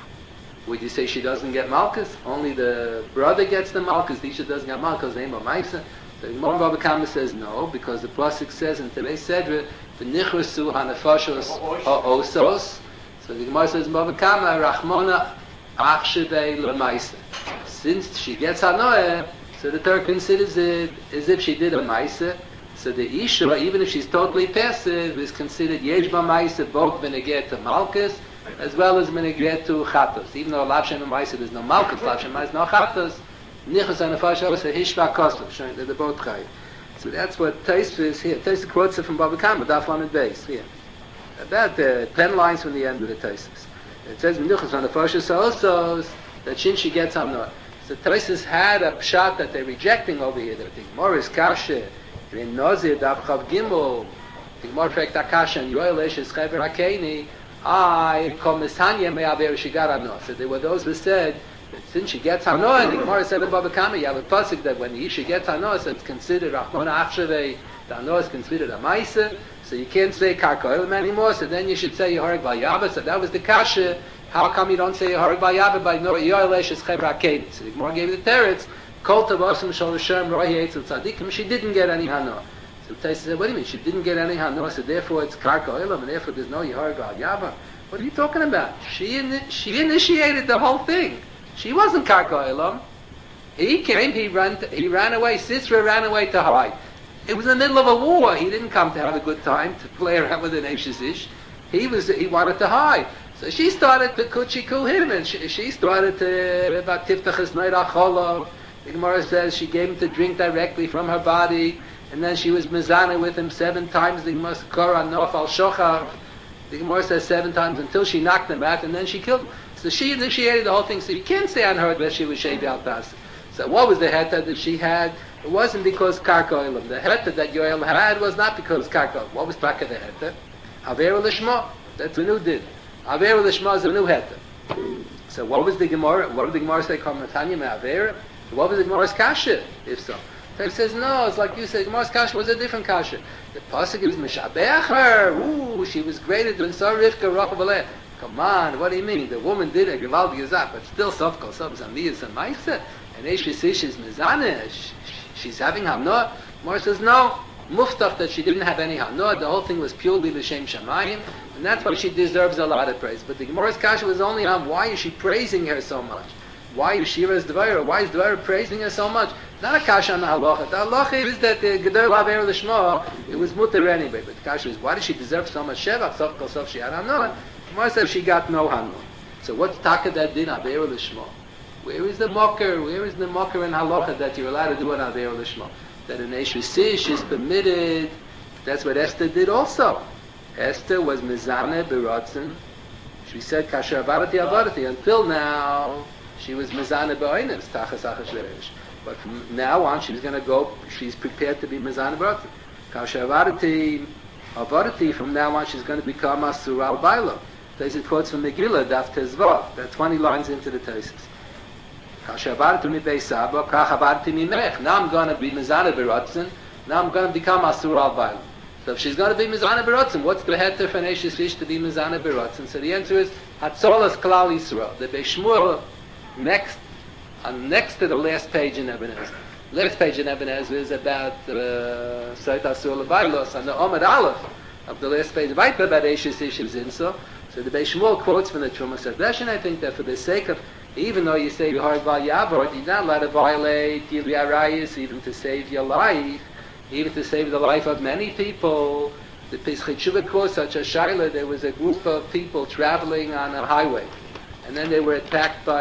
would you say she doesn't get malchus? Only the brother gets the malchus, the Isha doesn't get malchus, name of Maisa? The Gemara Baba Kama says no, because the Pasuk says in today's Sedra, v'nichrasu hanefashos ha'osos. So the Gemara says, Baba Kama, Rachmona achshevei l'maisa. Since she gets hanoeh, so the Torah considers it as if she did a maisa. So the Isha, even if she's totally passive, is considered yesh b'maisa, both v'neget to malchus, as well as v'neget to chatos. Even though lav shem b'maisa there's no malchus, lav shem b'maisa no chatos, nichas hanefashos ha'ishva kosov, showing that they're both chayiv. So that's what Taisa is here. Taisa quotes it from Baba Kama, Daf Lamed Beis, here. About uh, ten lines from the end of the Taisus. It says, "Menuchas on the Foshus also that since she gets hanoah." So Taisus had a pshat that they're rejecting over here. That the Gemara is kasha in Nazir Daf Chav Gimel. The Gemara fragt Akasha and Yoel Eshes Chever Hakeni. I come Mishanya me'aver shigar hanoah. So there were those who said that since she gets hanoah, and the Gemara said in Baba Kama, you have a pasuk that when the Isha gets hanoah, so it's considered Rachmona Achshavei. The hanoah is considered a ma'aser. So you can't say karkoilim anymore, so then you should say Yehorig Vayava. So that was the kasha. How come you don't say Yehorig Vayava by Yoel Eshes Chever Hakeni? So the Gemara gave the teretz, Kol Tavosim Shal Hashem Rohi Eitzel Tzadikim. She didn't get any hanoah. So Taisa said, what do you mean? She didn't get any hanoah, so therefore it's karkoilim, and therefore there's no Yehorig Vayava. What are you talking about? She ini- she initiated the whole thing. She wasn't karkoilim. He came, he ran, to, he ran away. Sisra ran away to hide. It was in the middle of a war. He didn't come to have a good time, to play around with an Ashes Ish. He was, he wanted to hide. So she started to kuchiku him, and she, she started to, about tiftachas neirach cholov. The Gemara says she gave him to drink directly from her body, and then she was mizana with him seven times. The Gemara Korah Nof al Shochav. The Gemara says seven times until she knocked him out, and then she killed him. So she initiated the whole thing. So you can't say on her that she was Shevi al Tas. So what was the heta that she had? It wasn't because karkoilim. The heta that Yoel had was not because karkoilim. What was back of the heta? Aver l'shma. That's a new din. Aver l'shma is a new heta. So what was the Gemara? What did the Gemara say? Kol Matanya me'aver. What was the Gemara's kasha? If so, so he says no. It's like you said. Gemara's kasha was a different kasha. The pasuk is mishabeach her. Ooh, she was greater than Sarivka Rochavale. Come on, what do you mean? The woman did a Givaldi Yazak, but still Sof Kol Sof Zamiyas and Maisa. And Eshes Ish is Mizaneh. She's having Hanoah. Gemara says no. Muftach that she didn't have any Hanoah. The whole thing was purely L'Shem Shamayim. And that's why she deserves a lot of praise. But the Gemara's kasha was only on why is she praising her so much? Why is Shira's Dvara? Why is Dvara praising her so much? Not a kasha on the halacha. The halacha is that the Gedor Laver L'Shma, it was mutter anyway. But the kasha is why does she deserve so much Shevach? Sof Kol Sof she had Hanoah. Gemara says she got no Hanoah. So what's taka that din Aver L'Shma? Where is the mocker? Where is the mocker in halacha that you're allowed to do an Aver L'Shma? That an Eshes Ish is permitted. That's what Esther did also. Esther was mizaneh b'rotzen. She said kasher avarati avarati. Until now, she was mizaneh b'oinim. Tachas achas leresh. But from now on, she's going to go. She's prepared to be mizaneh b'rotzen. Kasher avarati avarati. From now on, she's going to become asur al bailo. There's quotes from Megillah Daf Tezvav. There are twenty lines into the thesis. Kasher avarati mi beisaba, kach avarati mi merech. Now I'm going to be mizaneh b'rotzen. Now I'm going to become asur al bailo. So if she's going to be Mizana B'rotzen, what's the heter for an Eshes Ish to be Mizana B'rotzen? So the answer is Hatzolas Klal Yisrael. The Beishmur, next, uh, next to the last page in Eben Ezra. Last page in Eben Ezra is about Seit Asur L'Bailos, and the Omid Aleph of the last page right about Eshes Ish is in so. So the Beishmur quotes from the Truma Sardesh, and I think that for the sake of, even though you say Yehorig Vayavor, you're not allowed to violate Yilvi Arayis, even to save your life. Even to save the life of many people. The Pesach Tshuva quotes such a Shaila, there was a group of people traveling on a highway, and then they were attacked by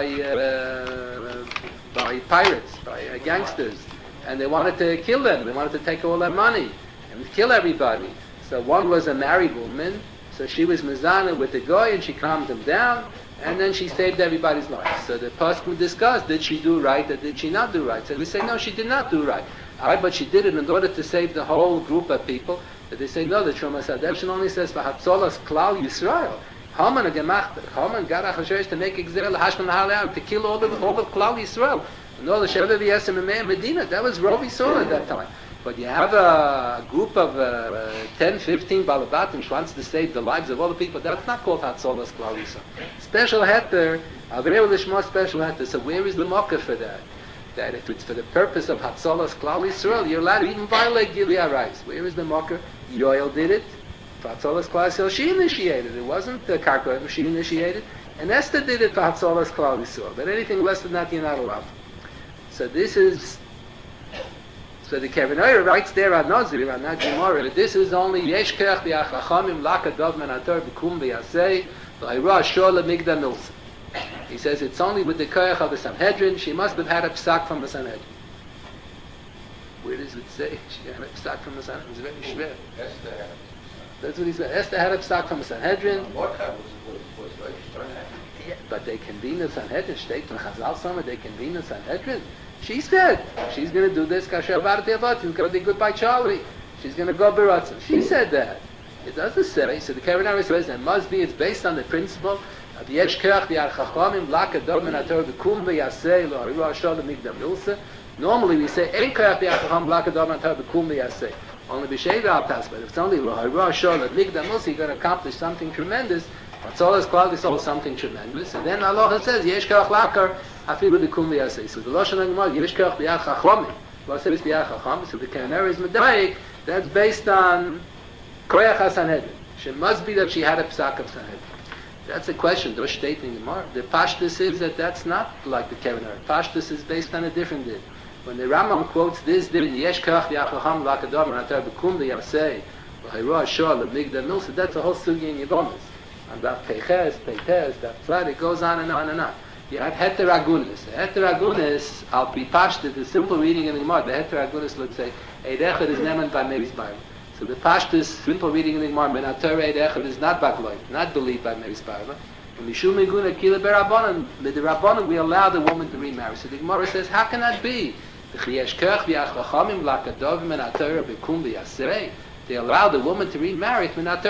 uh, by pirates, by uh, gangsters, and they wanted to kill them. They wanted to take all their money and kill everybody. So one was a married woman, so she was mizana with the guy, and she calmed him down, and then she saved everybody's life. So the pasuk discussed, did she do right or did she not do right? So we say, no, she did not do right. All right, but she did it in order to save the whole group of people. But they say, no, the Truma Sadevshin only says, V'hatzolas Klal Yisrael. Haman gemacht, Haman got Achashverosh to make Exil Hashman Haleam, to kill all of all of Klal Yisrael. And all the Sheva V'yesem in Medina, that was Rov Yisrael at that time. But you have a group of uh, uh, ten, fifteen balabatim which wants to save the lives of all the people. That's not called Hatzolas Klal Yisrael. Special heter, Avrei Lishma special heter. So where is the mocker for that? That if it's for the purpose of Hatzolas Klal Yisrael, you're allowed to even violate Gilead rights. Where is the mocker? Yoel did it. For Hatzolas Klal Yisrael, she initiated. It wasn't the Karkoim, she initiated. And Esther did it for Hatzolas Klal Yisrael. But anything less than that, you're not allowed. So this is... So the Kevin writes there on Nazir, on that Gemara, that this is only Yesh Keach B'Achachamim Lakadov Menator B'Kum B'Yasei V'Hayra Shor L'Migda Milsa. He says it's only with the Keach of the Sanhedrin. She must have had a psak from the Sanhedrin. Where does it say she had a psak from the Sanhedrin? It's very schwer. Esther had it. That's what he said. Esther had a psak from the Sanhedrin. Mordechai was was was right. Yeah, but they convene the Sanhedrin. Steht in Chazal somewhere they convene the Sanhedrin. She said she's going to do this. Kasher Barti Avat. She's going to be goodbye, Charlie. She's going to go Beratzim. She said that. It doesn't say. So the Kevin says it must be. It's based on the principle of Yesh Keach B'Achachamim Lakadov Menator B'Kum B'Yasei Lo Hariru Ashor L'Migdal Milsa. Normally we say Ein Keach B'Achachamim Lakadov Menator B'Kum B'Yasei. Only B'Sheva Altas. But if it's only Lo Hariru Ashor L'Migdal Milsa, you're going to accomplish something tremendous. That's all is called is all something tremendous. And then Allah says Yesh Keach Lakar Afilu B'Kum B'Yasei. So the Lashon HaGemara Yesh Keach B'Achachamim. What says B'Achachamim? So the Kevin is Medayik. That's based on Koyach HaSanhedrin. It must be that she had a psak of Sanhedrin. That's a question. They're stating the Gemara. The Pashtus is that that's not like the Kevin. Pashtus is based on a different din. When the Rambam quotes this din, Yesh Keach B'Achachamim Lakadov Menator B'Kum B'Yasei V'Hayru Ashor L'Migdal Milsa. That's a whole sugi in Yevomis. And that Peches, Peches, that flood, it goes on and on and on. You have Heter Agunis. The Heter Agunis, I'll be pashted, the simple reading in the Gemara, the Heter Agunis, let's say, Eid Echad is neman by Mary's Bible. So the pashtus, simple reading in the Gemara, Menator Eid Echad is not Bakloid, not believed by Mary's Bible. And Mishum Meguna Kila Berabanan, with the Rabbanan, we allow the woman to remarry. So the Gemara says, how can that be? Yesh Keach B'Achachamim Lakadov Menator B'Kum B'Yasei. They allow the woman to remarry.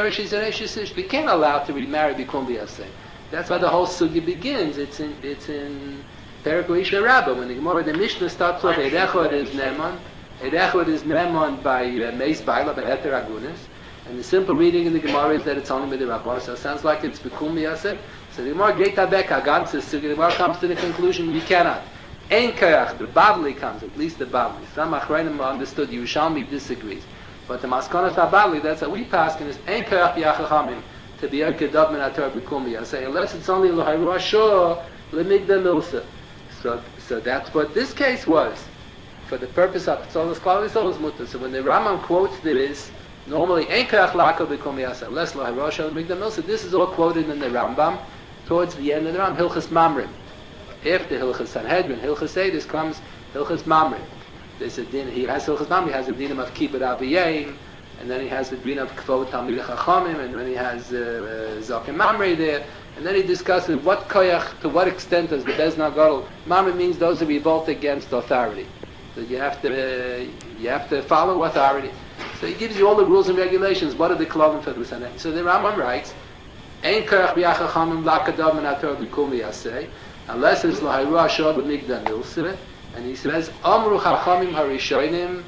We can't allow to remarry B'Kum B'Yasei. That's why the whole sugi begins. It's in it's in Perek Isha Rabbah when the Gemara, the Mishnah starts with Eid Echad is Neman. Eid Echad is Neman by uh, Meis Baila by Heter Agunis, and the simple reading in the Gemara is that it's only with the Rabbanan. So it sounds like it's B'Kum B'Yasei. So the Gemara Geita Beka Gantzes sugi. The Gemara comes to the conclusion you cannot. Ein Kayach. The Bavli comes, at least the Bavli. Some Achrayim understood. Yerushalmi disagrees. But the Maskonat HaBavli, that's how we pass, and it's Ein Keach B'Achachamim to be a Kedab Menator B'Kum B'Yasei, unless it's only Lo Hariru Ashor L'Migdal Milsa. So, so that's what this case was, for the purpose of Tzolas Klal Yisrael's Mutter. So when the Rambam quotes this, normally Ein Keach Lakar B'Kum B'Yasei, unless Lo Hariru Ashor L'Migdal Milsa, this is all quoted in the Rambam, towards the end of the Rambam, Hilchas Mamrim. After Hilchas Sanhedrin, Hilchas Eidos comes Hilchas Mamrim. There's a din, he has Hilchas Mamrim, he has a din of Kibbut Aviyim, and then he has the din of Kvod Talmidei Chachamim, and then he has uh, uh, Zaken Mamre there, and then he discusses what koyach, to what extent does the Bezdin HaGadol, Mamre means those who revolt against authority. So you have to, uh, you have to follow authority. So he gives you all the rules and regulations, what are the Klavim for the Sanhedrin. So the Rambam writes, Ein koyach b'Achachamim Lakadav Menator B'Kum B'Yasei, unless it's Lo Hariru Ashor L'Migdal Milsa. And he says, Amru Chachamim Harishonim,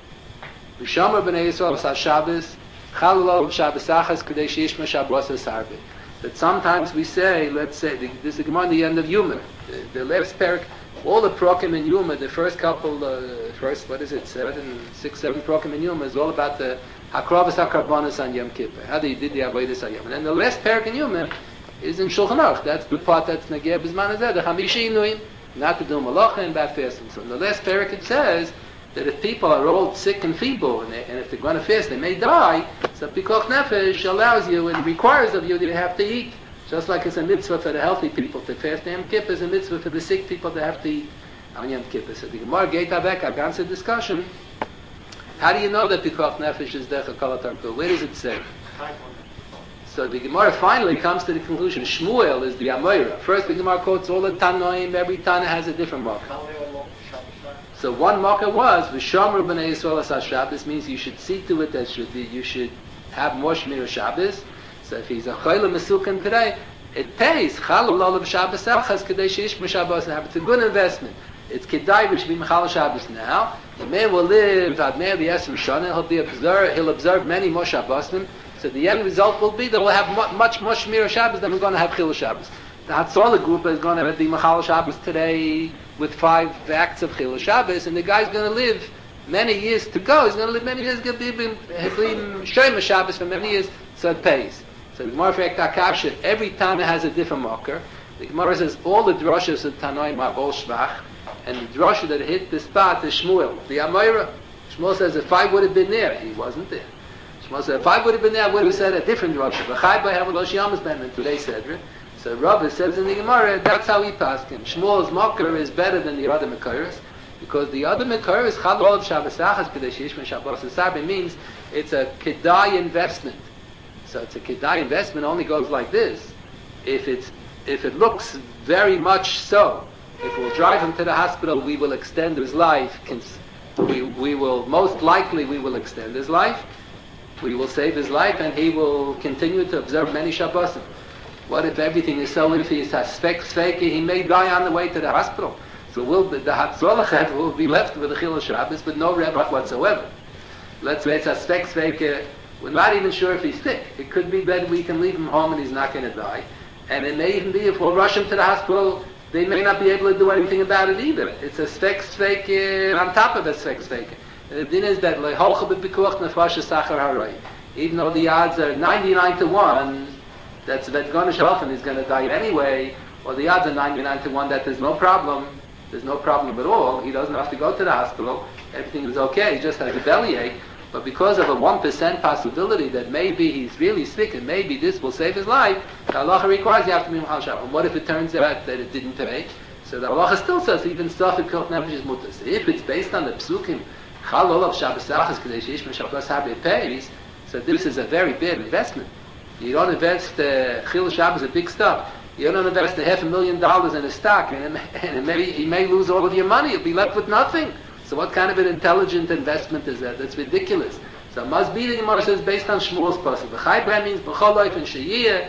V'shamar B'nei Yisrael B'sas Shabbos, Chalalo Shabbos Achas K'dei Sheyishma Shabbos Sarbe. That sometimes we say, let's say, the, this is the Gemara in the end of Yuma, the, the last parak, all the prokim in Yuma, the first couple, uh, first, what is it, seven, six, seven prokim in Yuma is all about the Hakravas HaKarbonis on Yom Kippur, how they did the Avodas on Yom. And then the last parak in Yuma is in Shulchan Aruch, that's the part that's Negeh B'zman Hazeh, the Chamishi Inuim, not to do malacha and bad fasting. So in the last parak it says that if people are old, sick and feeble, and, they, and if they're going to fast, they may die, so Pikuach Nefesh allows you and requires of you that you have to eat. Just like it's a mitzvah for the healthy people to fast, Yom Kippur is a mitzvah for the sick people to have to eat on Yom Kippur. So the Gemara Geita Beka answer discussion. How do you know that Pikuach Nefesh is Decha Kol HaTarkul? Where does it say? So the Gemara finally comes to the conclusion. Shmuel is the Amoira. First the Gemara quotes all the Tanoim, every Tana has a different marker. So one marker was, V'shamru b'nei Yisrael asas Shabbos, means you should see to it that should be, you should have more Shmir Shabbos. So if he's a Chayla Mesukan today, it pays. Chalul olav Shabbos achas k'dei sheish m'Shabbos. It's a good investment. It's kedai which should be Mechal Shabbos now. The man will live without Meir the Esrim Shana. He'll be observe. He'll observe many more Shabbosim. So the end result will be that we'll have mu- much more Shmira Shabbos than we're going to have Chil Shabbos. The Hatzolah group is going to be Mechal Shabbos today with five acts of Chil Shabbos, and the guy's going to live many years to go. He's going to live many years. He's going to be Shomer Shabbos for many years, so it pays. So the Gemara fact Akasha, every time it has a different marker. The Gemara says all the drashas of Tanoim are all shvach, and the drasha that hit the spot is Shmuel. The Amoira, Shmuel says if I would have been there, he wasn't there. Shmuel said if I would have been there, I would have said a different drasha. V'chai by having Rosh Yamas ben in today's Sedra. So Rabbi says in the Gemara, that's how he passed him. Shmuel's marker is better than the other Mekayros, because the other Mekayros, Chal of Shabbos Achas Kadesh Yishma Shabbos Sabi means it's a kedai investment. So it's a kedai investment only goes like this. If it's if it looks very much so, if we'll drive him to the hospital, we will extend his life. We we will most likely we will extend his life. We will save his life, and he will continue to observe many Shabbosim. What if everything is so if he's spek sveki, he may die on the way to the hospital. So we'll, the Hatzolachet will be left with the Chil Shabbos with no rebach whatsoever. Let's say it's a spek sveki. We're not even sure if he's sick. It could be that we can leave him home and he's not going to die. And it may even be if we'll rush him to the hospital, they may not be able to do anything about it either. It's a svek sveki on top of a svek sveki. The thing is that even though the odds are ninety-nine to one, that's that Gonish is going to die anyway, or the odds are ninety-nine to one that there's no problem, there's no problem at all, he doesn't have to go to the hospital, everything is okay, he just has a bellyache, but because of a one percent possibility that maybe he's really sick and maybe this will save his life, the halacha requires you have to be Mechal Shabbos. And what if it turns out that it didn't pay? So the halacha still says even stuff it killed nefesh is mutas. If it's based on the psukim, Chal Olav Shabbos Achas Kadesh Yishma Shabbos Habi pays, so this is a very big investment. You don't invest uh, Chil Shabbos a big stuff. You don't invest a half a million dollars in a stock, and, it, and it may, you may lose all of your money. You'll be left with nothing. So what kind of an intelligent investment is that? That's ridiculous. So it must be the Gemara says based on Shmuel's pasuk. V'chai brem means b'chol loif and sheyiyah.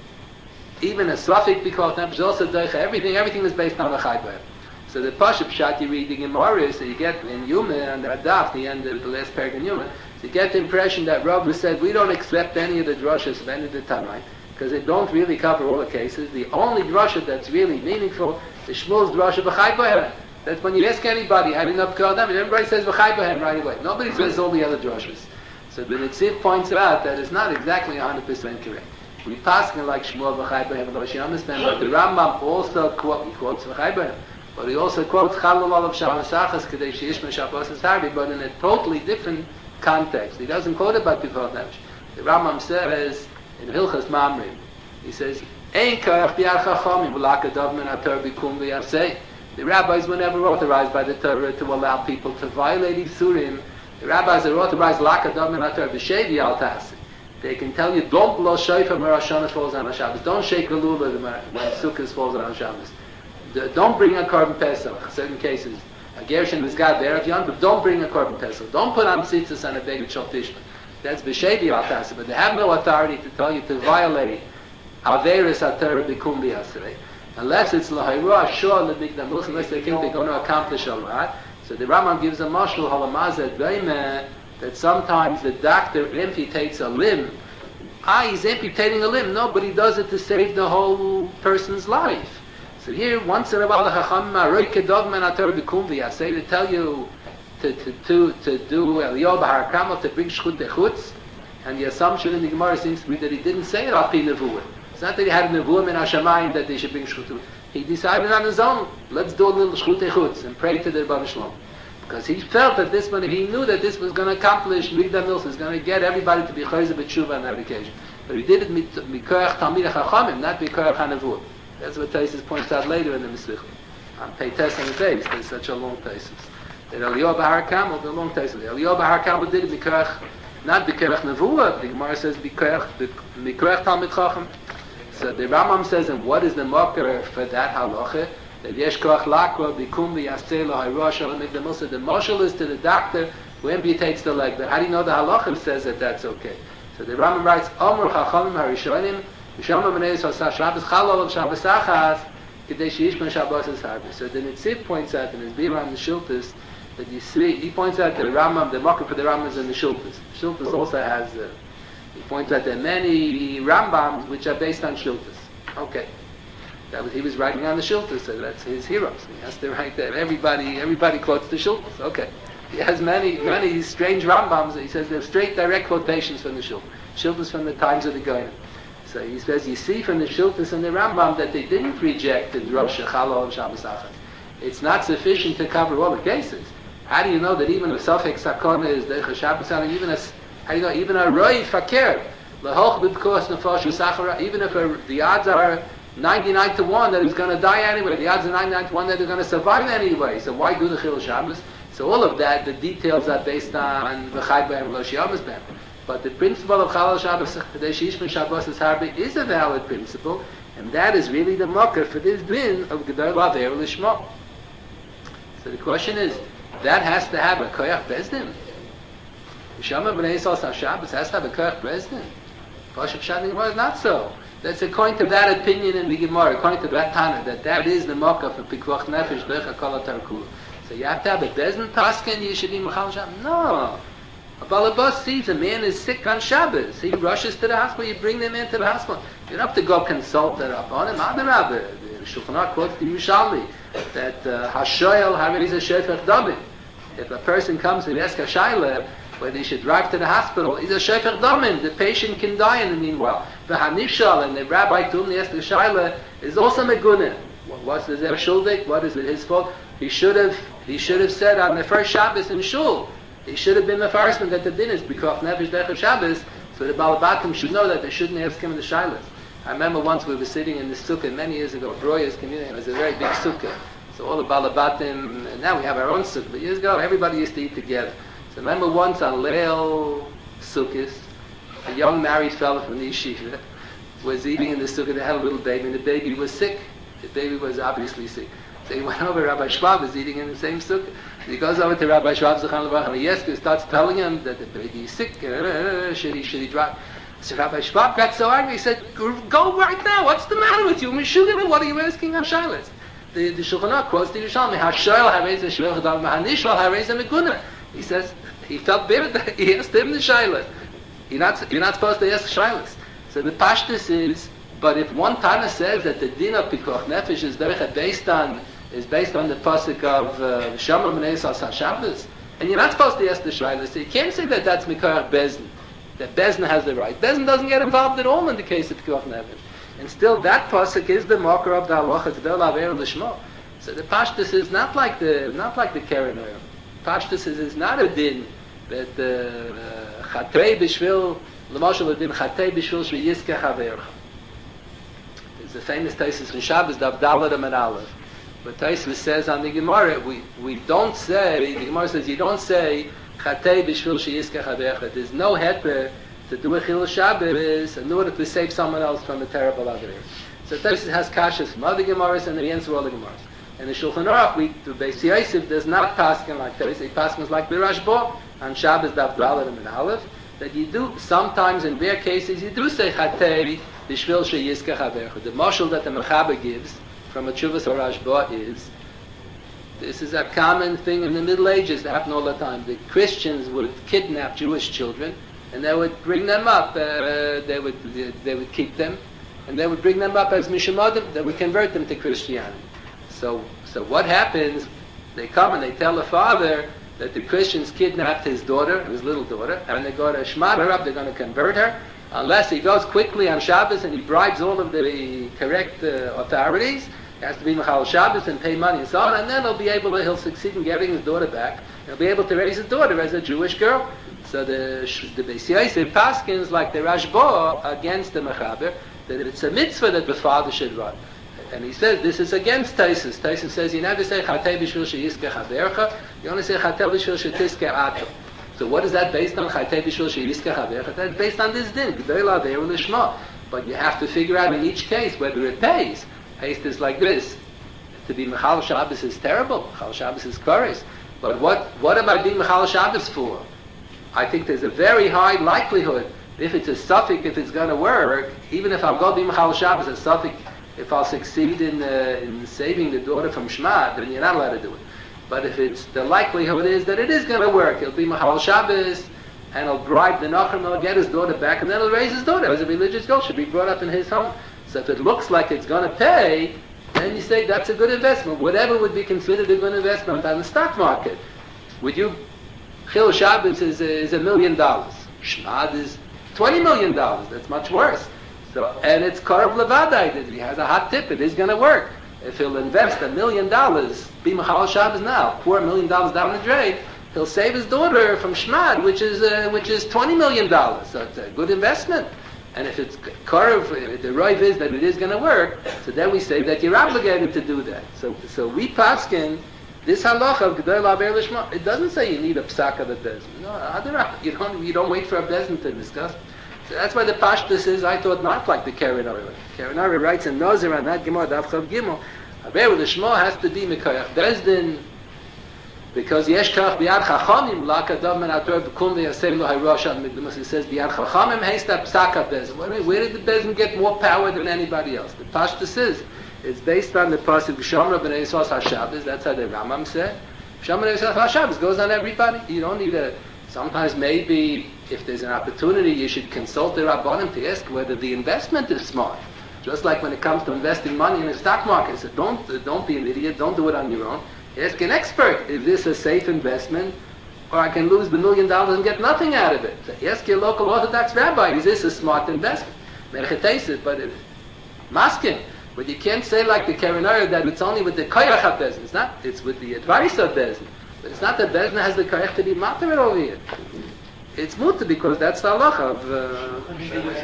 Even a suffix because also everything everything is based on the chai brem. So the pasuk pshat you read the Gemara, so you get in Yuma and the Adaf, the end of the last paragraph in Yuma, so you get the impression that Rabbi said we don't accept any of the drushes of any of the Tanai because they don't really cover all the cases. The only drusha that's really meaningful is Shmuel's drusha b'chai brem. That's when you ask anybody, I didn't upcall them, and everybody says v'chai b'hem right away. Nobody says all the other drushes. So the Nitziv points out that it's not exactly one hundred percent correct. We pass it like Shmuel v'chai b'hem, but you understand, but the Rambam also quote, he quotes v'chai b'hem, but he also quotes Chalul Olav Shabbos Achas Kadesh Yishma Shabbos Harbi, but in a totally different context. He doesn't quote about B'chol Nefesh. The Rambam says in Hilchas Mamrim, he says, Ein k'ach b'yad chachamim v'laka dovmen atar b'kum v'yaseh. The rabbis were never authorized by the Torah to allow people to violate Isurim. The rabbis are authorized lakadam and atar b'shevi al tasi. They can tell you, don't blow shofar when Rosh Hashanah falls on Shabbos. Don't shake the lulav when Sukkot falls on Shabbos. Don't bring a korban pesach. In certain cases, a gershon is got there of Yom, but don't bring a korban pesach. Don't put on tzitzis on a big shofar. That's b'shevi al tasi. But they have no authority to tell you to violate averis atar b'kum b'yasrei. Unless it's lahayruah shor lebigdamos, unless they think they're going to accomplish a lot. So the Rambam gives a mashal halamazet daimeh that sometimes the doctor amputates a limb. Ah, he's amputating a limb. No, but he does it to save the whole person's life. So here, once in a while, the Chacham Aroi Kedogman Atar B'Kumvi, I say to tell you to to to, to do Eliyah B'Har Kamel to bring Shchut Dechutz, and the assumption in the Gemara seems to be that he didn't say it Al Pi Nevuah. It's not that he had a Nevuah in Hashemayim that they should bring Shchut. He decided on his own, let's do a little Shchut Dechutz and pray to the Rebbeinu Shalom. Because he felt that this one, he knew that this was going to accomplish Migdal Milsa, was going to get everybody to be Chayzer B'Tshuva on that occasion. But he did it Mikoyach Talmid HaChachamim, not Mikoyach HaNevuah. That's what Taisus points out later in the Mislichah. On Peites and the base, there's such a long Taisus. That Eliyah B'Har Kamel, the long Taisus. Eliyah B'Har Kamel did it Mikoyach, not Mikoyach Nevuah. The Gemara says Mikoyach Talmid Chacham. So the Rambam says, and what is the marker for that halacha? That yesh koach lakwa bikum v'yaseh lo hayrosh alamid Milsa. The marshal is to the doctor who amputates the leg. But how do you know the halacha says that that's okay? So the Rambam writes, Omer chachamim harishonim v'shamam b'nei Yisrael Shabbos chalol of Shabbos achas Kadesh Yishma Shabbos is Harbi. So the Nitziv points out in his Biram the Shiltas that you see, he points out that the Rambam, the market for the Rambam is in the Shiltas. Shiltas also has, uh, he points out there are many Rambams which are based on Shiltas. Okay. That was, he was writing on the Shiltas, so that's his heroes. He has to write that. Everybody, everybody quotes the Shiltas. Okay. He has many, many strange Rambams. He says they're straight, direct quotations from the Shiltas. Shiltas from the times of the Goyim. So he says, you see from the Shiltas and the Rambam that they didn't reject the Rosh Hashanah and Shabbos Achad. It's not sufficient to cover all the cases. How do you know that even a Safek Sakona is the Shabbos Achad, even a, how do you know, even a Roi Fakir, Lahoch B'B'Kos Nefosh V'Sachara, even if a, the odds are ninety-nine to one that he's going to die anyway, the odds are ninety-nine to one that they're going to survive anyway, so why do the Chil Shabbos? So all of that, the details are based on V'Chai B'Hem Lo Shiyamas B'Hem. But the principle of Chalal Shabbos, Kadesh Yishma Shabbos is Harbi, is a valid principle, and that is really the mocker for this din of Gedol Laver Lishma. So the question is, that has to have a Koyach Bezdin. Shama B'nai Yisrael Shabbos has to have a Koyach Bezdin. Pashup Shadin was not so. That's according to that opinion in the Gemara, according to that Tana, that that is the mocker for Pikvach Nefesh Doich HaKol HaTarkul. So you have to have a Bezdin Paskin, you should be Mechal Shabbos. No. A Balabas sees a man is sick on Shabbos. He rushes to the hospital, you bring them into the hospital. You don't have to go consult the Rabbanim. Adarabah, the Shulchan Aruch quotes the Yerushalmi that Hashoyel Hariz Shefech Damin. If a person comes and asks a Shaila whether he should drive to the hospital, he's a Shefech Damin. The patient can die in the meanwhile. The Hanishal and the Rabbi to whom he asked the Shaila is also Megunim. What's the Zer Shuldik? What is it his fault? He should have he should have said on the first Shabbos in Shul. He should have been the first one that the din is because Nefesh Dechel Shabbos, so the Balabatim should know that they shouldn't ask him the Shilas. I remember once we were sitting in the sukkah many years ago, Broya's community, it was a very big sukkah. So all the Balabatim, and now we have our own sukkah, but years ago everybody used to eat together. So I remember once on Leil Sukkahs, a young married fellow from the yeshiva was eating in the sukkah, they had a little baby, and the baby was sick. The baby was obviously sick. So he went over, Rabbi Schwab was eating in the same sukkah. He goes over to Rabbi Schwab, and he asks, starts telling him that the baby is sick, should he, should he drive? So Rabbi Schwab got so angry, he said, go right now, what's the matter with you? Meshuggah, what are you asking on Shilas? The, the Shulchan Aruch quotes the Yerushalmi, HaShoyel HaReiz HaShvech Dam HaNishal HaReiz HaMegunah. He says, he felt bitter that he asked him the Shilas. You're not, you're not supposed to ask Shilas. So the Pashtus is, but if one Tana says that the din of Pikuach Nefesh is based on is based on the pasuk of Shama B'nai Yisrael Shabbos, and you're not supposed to ask the Shayla, so you can't say that that's Mikarach Bezdin, that Bezdin has the right. Bezdin doesn't get involved at all in the case of Pikuach Nefesh. And still that pasuk is the marker of the halacha Gedol Laver Lishma. So the Pashtus is not like the not like the Keren Oyer. Pashtus is, is not a din that Chatrei B'Shvil, L'moshel a din Chatrei B'Shvil Shvi Yizkeh Havercha. There's the famous Taisus in Shabbos, Dav Dalet Amar Aleph. But Taisva says on the Gemara, we, we don't say, the Gemara says, you don't say, Chatei b'shvil she'yizkeh havecha. There's no heter to do a Chilul Shabbos in order to save someone else from a terrible other. So Taisva has kashas from other Gemaras and the answer all the Gemaras. And the Shulchan Aruch, we, to Beis Yosef, does not paskin like Taisva. He paskins like the Rashba, on Shabbos, Dav Dalet and Aleph, that you do, sometimes in rare cases, you do say Chatei b'shvil she'yizkeh havecha. The mashal that the Mechaber gives, from a Tshuvas or Rashba is, this is a common thing in the Middle Ages that happened all the time. The Christians would kidnap Jewish children and they would bring them up, uh, they would they would keep them, and they would bring them up as Mishamadim, they would convert them to Christianity. So so what happens, they come and they tell the father that the Christians kidnapped his daughter, his little daughter, and they go to shmad her up, they're going to convert her, unless he goes quickly on Shabbos and he bribes all of the correct uh, authorities. He has to be Mechal Shabbos and pay money and so on, and then he'll be able to, he'll succeed in getting his daughter back. He'll be able to raise his daughter as a Jewish girl. So the the Beis Yosef paskins like the Rashba against the Mechaber, that it's a mitzvah that the father should run. And he says this is against Taisus. Taisus says you never say Chatei b'shvil she'yizkeh havercha, you only say Chatei b'shvil she'tizkeh ato. So what is that based on? Chatei b'shvil she'yizkeh havercha. That's based on this din, Gedol Laver Lishma. But you have to figure out in each case whether it pays. Haste is like this. To be Mechal Shabbos is terrible. Mechal Shabbos is chorus. But what, what am I being Mechal Shabbos for? I think there's a very high likelihood, if it's a suffix, if it's going to work, even if I'm going to be Mechal Shabbos, a suffix, if I'll succeed in, uh, in saving the daughter from Shmad, then you're not allowed to do it. But if it's, the likelihood is that it is going to work, it'll be Mahal Shabbos, and he'll bribe the Nachum, he'll get his daughter back, and then he'll raise his daughter as a religious girl, should be brought up in his home. So if it looks like it's going to pay, then you say that's a good investment. Whatever would be considered a good investment on the stock market. Would you, Chil Shabbos is, is a million dollars. Shmad is twenty million dollars. That's much worse. So, and it's Karav Levadai. He has a hot tip. It is going to work. If he'll invest a million dollars, be Machal Shabbos now, pour a million dollars down the drain, he'll save his daughter from Shmad, which is uh, which is twenty million dollars. So it's a good investment. And if it's Karav, if the Roiv is that it is going to work, so then we say that you're obligated to do that. So so we paskin this halacha of Gedol Aver Lishma. It doesn't say you need a psak of a bezin. No, you don't. You don't wait for a bezin to discuss. So that's why the pashtus is. I thought not like the Keren Ari. Keren Ari writes in Nazir and that Gemara Daf Chav Gimel. Aver Lishma has to be mekayach bezdin. Because yesh kach biyad chachamim lakadav men ator b'kum v'yasem lo hayroshan mikdamus. It says biyad chachamim heist that psaka bezin. Where, where did the bezin get more power than anybody else? The pashtus is it's based on the pasuk V'shamra b'nei Yisrael HaShabbos. That's how the Rambam said. V'shamra b'nei Yisrael HaShabbos goes on everybody. You don't need a. Sometimes maybe if there's an opportunity, you should consult the Rabbanim to ask whether the investment is smart. Just like when it comes to investing money in the stock market, so don't don't be an idiot. Don't do it on your own. Ask an expert, is this a safe investment, or I can lose the million dollars and get nothing out of it? So ask your local Orthodox rabbi, is this a smart investment? But it, masking, but you can't say like the Keren Ari that it's only with the koyach of bezin. It's not. It's with the advice of bezin. But it's not that bezin has the koyach to be matir over here. It's mutter because that's the halacha of. Uh,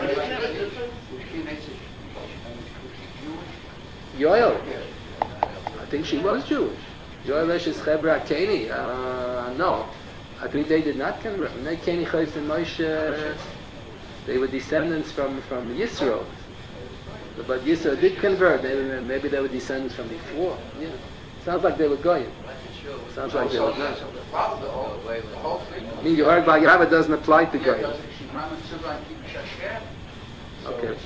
Yoel. I think she was Jewish. Yoel is Chebra Keni. Uh, no, I think they did not convert. Keni Chayes and Moshe, they were descendants from from Yisro. But Yisro did convert. They were, maybe they were descendants from before. Yeah, sounds like they were goyim. Sounds like they were goyim. I mean, you heard by Yahweh doesn't apply to goyim. Okay.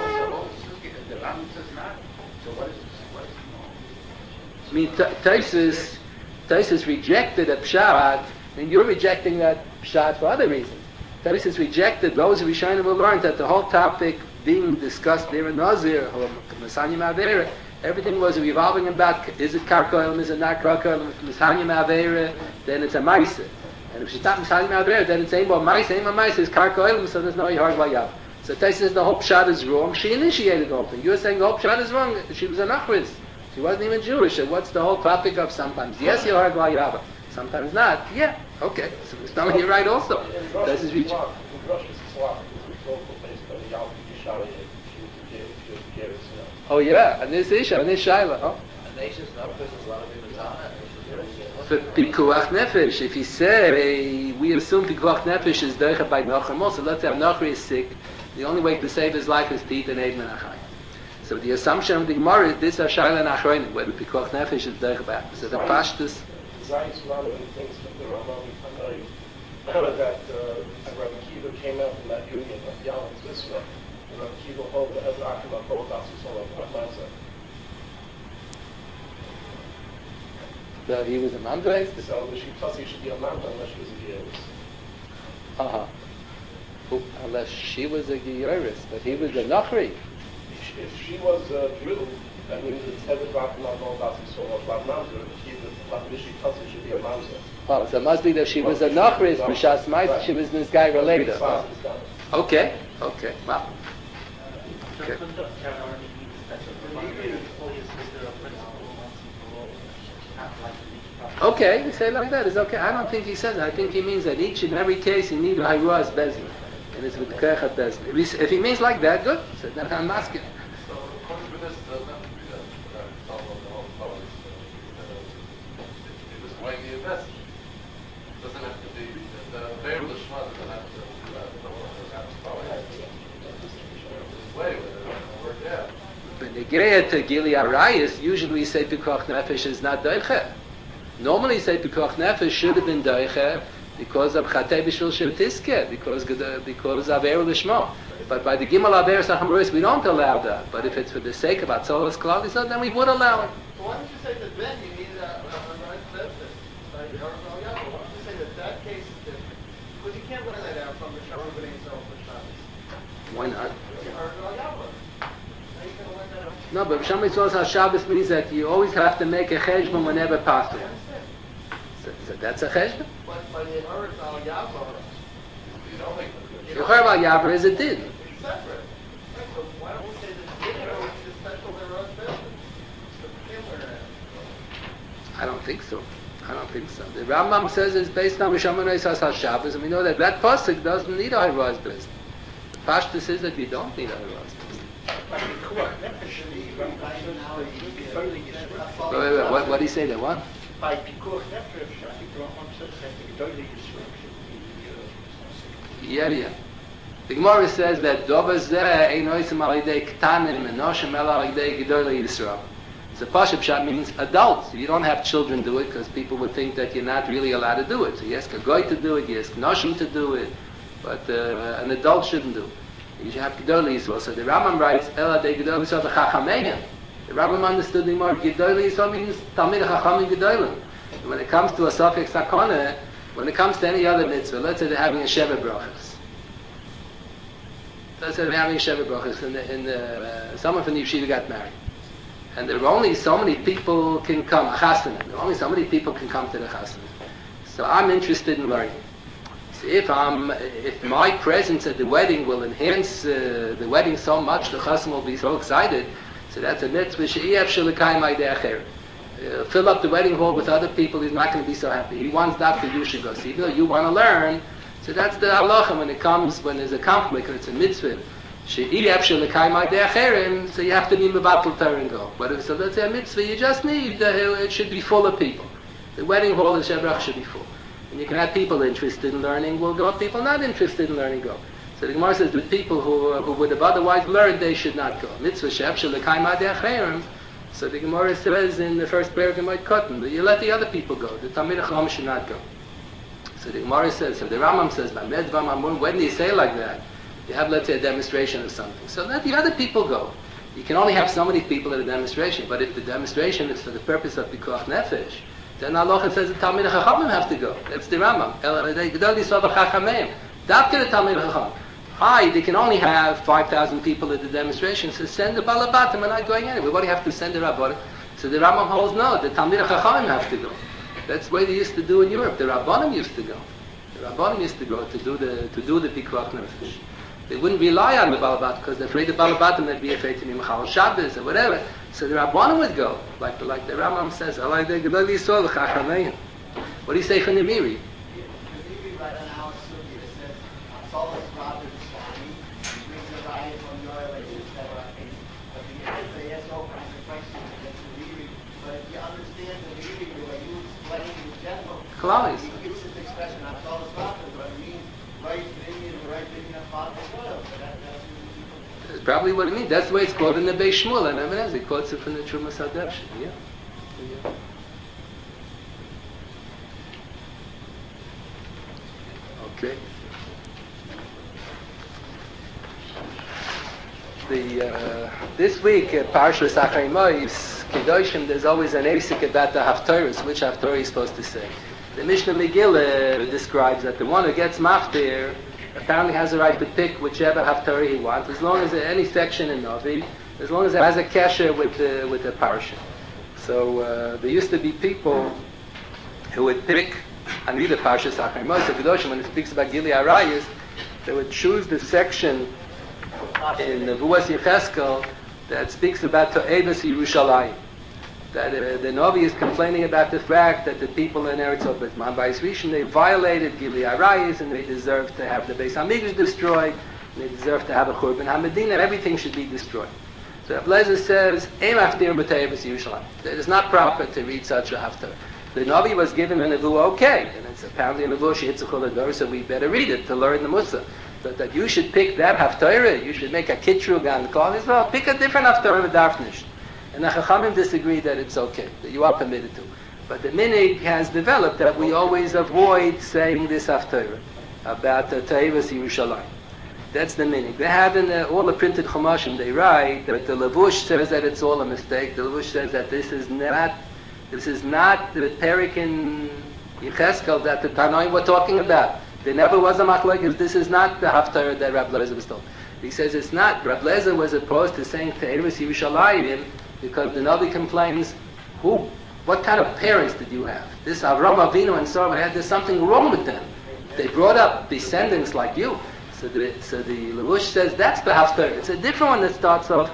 I mean, Taisus, Taisus rejected a pshat, and you're rejecting that pshat for other reasons. Taisus rejected those who Rishonim will learn that the whole topic being discussed there in Nazir, or Masanyim Avera, everything was revolving about, is it Karkoilim, is it not Karkoilim? If Masanyim Avera, then it's a Maisa. And if it's not Masanyim Avera, then it's Eimbo Maisa, Eimbo Maisa is Karkoilim, so there's no Yehar Vayav. So Taisus says the whole pshat is wrong. She initiated the whole thing. You're saying the whole pshat is wrong. She was an Achriz. She wasn't even Jewish. So what's the whole topic of sometimes? Yes, you're hard while you have it. Sometimes not. Yeah. Okay. So it's not you're right also. This is reaching. Oh yeah. And this Isha, and this Shaila. Oh. For Pikuach Nefesh, if you say we assume Pikuach Nefesh is Deicha by Nachrim also, let's say Nachri is sick. The only way to save his life is to eat an Eid Menachai. So the assumption of the Gemara is this Ashayla and Achroinim, whether Pikuach Nefesh is Derech B'Ach. So the Pashtus. Zayis Rambam thinks that the Rambam that Rabbi Kiva came out from that union of Yalin Zisra, and Rabbi Kiva held the Ezra Akim of Kol Dasu of Matzah. So he was a Mandreis? So the Shitasi should be a Mandra unless she was a Geiris. Uh-huh. Unless she was a Geiris, but he was a Nachri. If she was a Jew, that means it's Ezra Akim of Kol Dasu of Matzah. Should be a Mamzer. Oh, so it must be that she was a Nachris, B'Shas Ma'is, she was this guy related. Oh. Okay, okay, wow. Okay. Okay, you say it like that, it's okay. I don't think he says that. I think he means that each and every case you need a Hayruas Bezin. And it's with the Kechat Bezin. If he means like that, good. So then I'm asking. So, according to this, doesn't have to be that. Why the invest? Doesn't have to be the variable shma doesn't have to do that. Way work out. But the Greya to Gili Arayis, usually we say Pikuach Nefesh is not Doiche. Normally we say Pikuach Nefesh should have been Doiche because of Chatei B'Shul Shetiske, because because of Aver Lishmo. But by the Gimel Aver Sachamaris, we don't allow that. But if it's for the sake of Atzolas Klal Yisrael, then we would allow it. So why don't you say that then you need a, a, a right benefit? Like, or, or, yeah, why don't you say that that case is different? Because you can't learn that out from the Sharon B'nai Yisrael for Shabbos. Why not? Now you can learn that out. No, but Shama Yisrael Shabbos means that you always have to make a cheshbon whenever possible. So, so that's a cheshbon? But by the Eretz Al Yavor, You don't make The Chorv Al Yavor is a din. it's separate. Right, so why don't we say that the Eretz is special Eretz benefit? So you can't learn that. I don't think so. I don't think so. The Rambam says it's based on Rishon Eisas HaShabbos, and we know that that pasuk doesn't need a Hayraz Bris. The Pashtus is that we don't need a Hayraz Bris. Wait, wait, wait, what, what do you say there? What? By Pikuach Nefesh, I think Rambam says that the Gedolei Yisrael should be. Yeah, yeah. The Gemara says that Dova Zeh Ein Oisem Al Yidei Ktanim Enoshim El Al Yidei Gedolei Yisrael. So Pashup Pshat means adults. You don't have children do it because people would think that you're not really allowed to do it. So you ask a goy to do it, you ask Noshim to do it, but uh, an adult shouldn't do it. You should have Gedolei Yisrael. So the Rambam writes, Ela de Gedolei Yisrael v'chachameim. The Rambam understood the more Gedolei Yisrael means Talmid HaChachamim Gedolim. When it comes to a Safek Sakona, when it comes to any other mitzvah, let's say they're having a Sheva Brachas. Let's say they're having a Sheva Brachas, and, the, and the, uh, someone from the yeshiva got married. And there are only so many people can come, a chasana. There are only so many people can come to the chasana. So I'm interested in learning. So if I'm, if my presence at the wedding will enhance uh, the wedding so much, the chasana will be so excited. So that's a mitzvah. She'iyaf shelikai ma'idei acher. Fill up the wedding hall with other people. He's not going to be so happy. He wants that, you should go. So even though you want to learn, so that's the halacha when it comes when there's a conflict or it's a mitzvah. So you have to be mevatel Torah and go. But if it's a, let's say a mitzvah, you just need, uh, it should be full of people. The wedding hall, the shebrach should be full. And you can have people interested in learning will go, people not interested in learning go. So the Gemara says with people who, uh, who would have otherwise learned, they should not go. Mitzvah sheb shelekai ma'adei acherim. So the Gemara says in the first paragraph in my cotton, but you let the other people go. The Talmid HaChacham should not go. So the Gemara says, so the Rambam says, when do you say like that? You have, let's say, a demonstration of something. So let the other people go. You can only have so many people at a demonstration, but if the demonstration is for the purpose of Pikuach Nefesh, then Allah says the Talmid HaChachamim have to go. That's the Rambam. Dafke the Talmid HaChachamim. Hi, they can only have five thousand people at the demonstration, so send the Balabatim, we're not going anywhere. Why do you have to send the Rabbanim? So the Rambam holds, no, the Talmid HaChachamim have to go. That's the way they used to do in Europe. The Rabbanim used to go. The Rabbanim used to go to do the to do the Pikuach Nefesh. They wouldn't rely on the Balabat because they're afraid the Balabatim would be afraid to be Mechal Shabbos or whatever. So the Rabbanim would go, like the, like the Rambam says. I like the Gedolei Yisrael v'chachameim. What do you say from the Miri? Klal Yisrael. That's probably what it means. That's the way it's quoted in the Beis Shmuel, and Ibn Ezra quotes it from the Trumas HaDarshan. Yeah. yeah. Okay. The uh, this week at Parshas Acharei Mos Kedoshim, there's always an Eisik about the Haftorahs, which Haftorah is supposed to say. The Mishnah Megillah describes that the one who gets maftir apparently has the right to pick whichever Haftarah he wants, as long as any section in Novi, as long as it has a kesher with the with the parsha. So uh, there used to be people who would pick on either Parshas Acharei Mos or Kedoshim when it speaks about Gili Arayos, they would choose the section in the Nevuas Yecheskel that speaks about To'evas Yerushalayim. That uh, the Novi is complaining about the fact that the people in Eretz Obetman by Rishon, they violated Gili Arayos and they deserve to have the Beis Hamikdash destroyed, and they deserve to have a Churban HaMedina, everything should be destroyed. So Ablezer says, Ein Haftir B'To'evas Yerushalayim. It is not proper to read such a Haftarah. The Novi was given a Nevuah okay, and it's apparently a Nevuah Shehitzachol Ador, so we better read it to learn the Musar. But that you should pick that Haftarah, you should make a Kitrug on the Klal Yisrael, pick a different Haftarah with Darfnish. And the Chachamim disagree that it's okay, that you are permitted to. But the minig has developed that we always avoid saying this after about the Teivas Yerushalayim. That's the minig. They have in the, all the printed Chumashim, they write that the Levush says that it's all a mistake. The Levush says that this is not, this is not the Perik in Yecheskel that the Tanoim were talking about. There never was a machlokes. This is not the Haftarah that Rabbi Lezer was told. He says it's not. Rabbi Lezer was opposed to saying Teivas Yerushalayim because the Navi complains, who, what kind of parents did you have? This Avram Avinu and Sarah had, there's something wrong with them. They brought up descendants like you. So the, so the Levush says that's the Haftarah. It's a different one that starts off.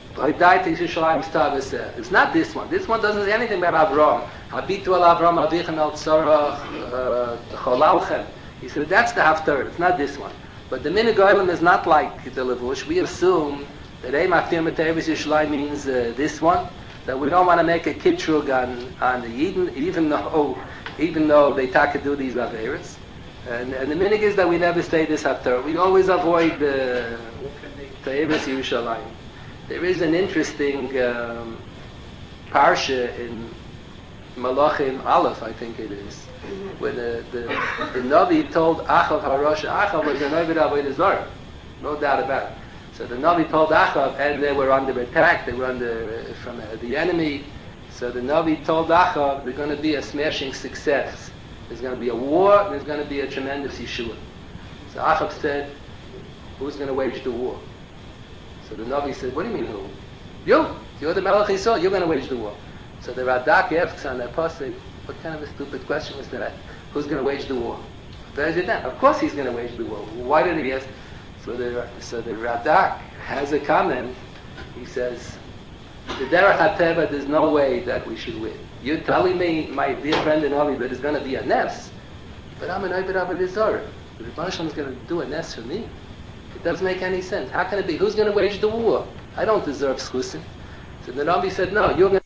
It's not this one. This one doesn't say anything about Avram. Habitu al Avram Avichem al Tzorach Cholalchem. He said that's the Haftarah. It's not this one. But the Minig Olam is not like the Levush. We assume that Eim Aftir Metevis Yishlai means uh, this one. That we don't want to make a kitrug on on the Yidden, even though even though they take to do these averas. And, and the minig is that we never say this after. We always avoid the Teivas Yerushalayim. There is an interesting um, parsha in Malachim Aleph, I think it is, where the, the, the Navi told Achav Harosh, Achav was an Ovid Avodah Zarah, no doubt about it. So the Navi told Achav, and they were under attack, they were under uh, from uh, the enemy. So the Navi told Achav, there's going to be a smashing success. There's going to be a war, there's going to be a tremendous Yeshua. So Achav said, who's going to wage the war? So the Navi said, what do you mean who? You! You're the Melech Yisrael, you're going to wage the war. So the Radak asks on that pasuk, what kind of a stupid question was that? Who's going to wage the war? Of course he's going to wage the war. Why did he ask? So the, so the Radak has a comment. He says, the Derech HaTeva, there's no way that we should win. You're telling me, my dear friend in Avi, that it's going to be a nefs, but I'm an Ovid Avodah Zarah. The Rebbe Shalom is going to do a nefs for me? It doesn't make any sense. How can it be? Who's going to wage the war? I don't deserve schusim. So the Navi said, no, you're going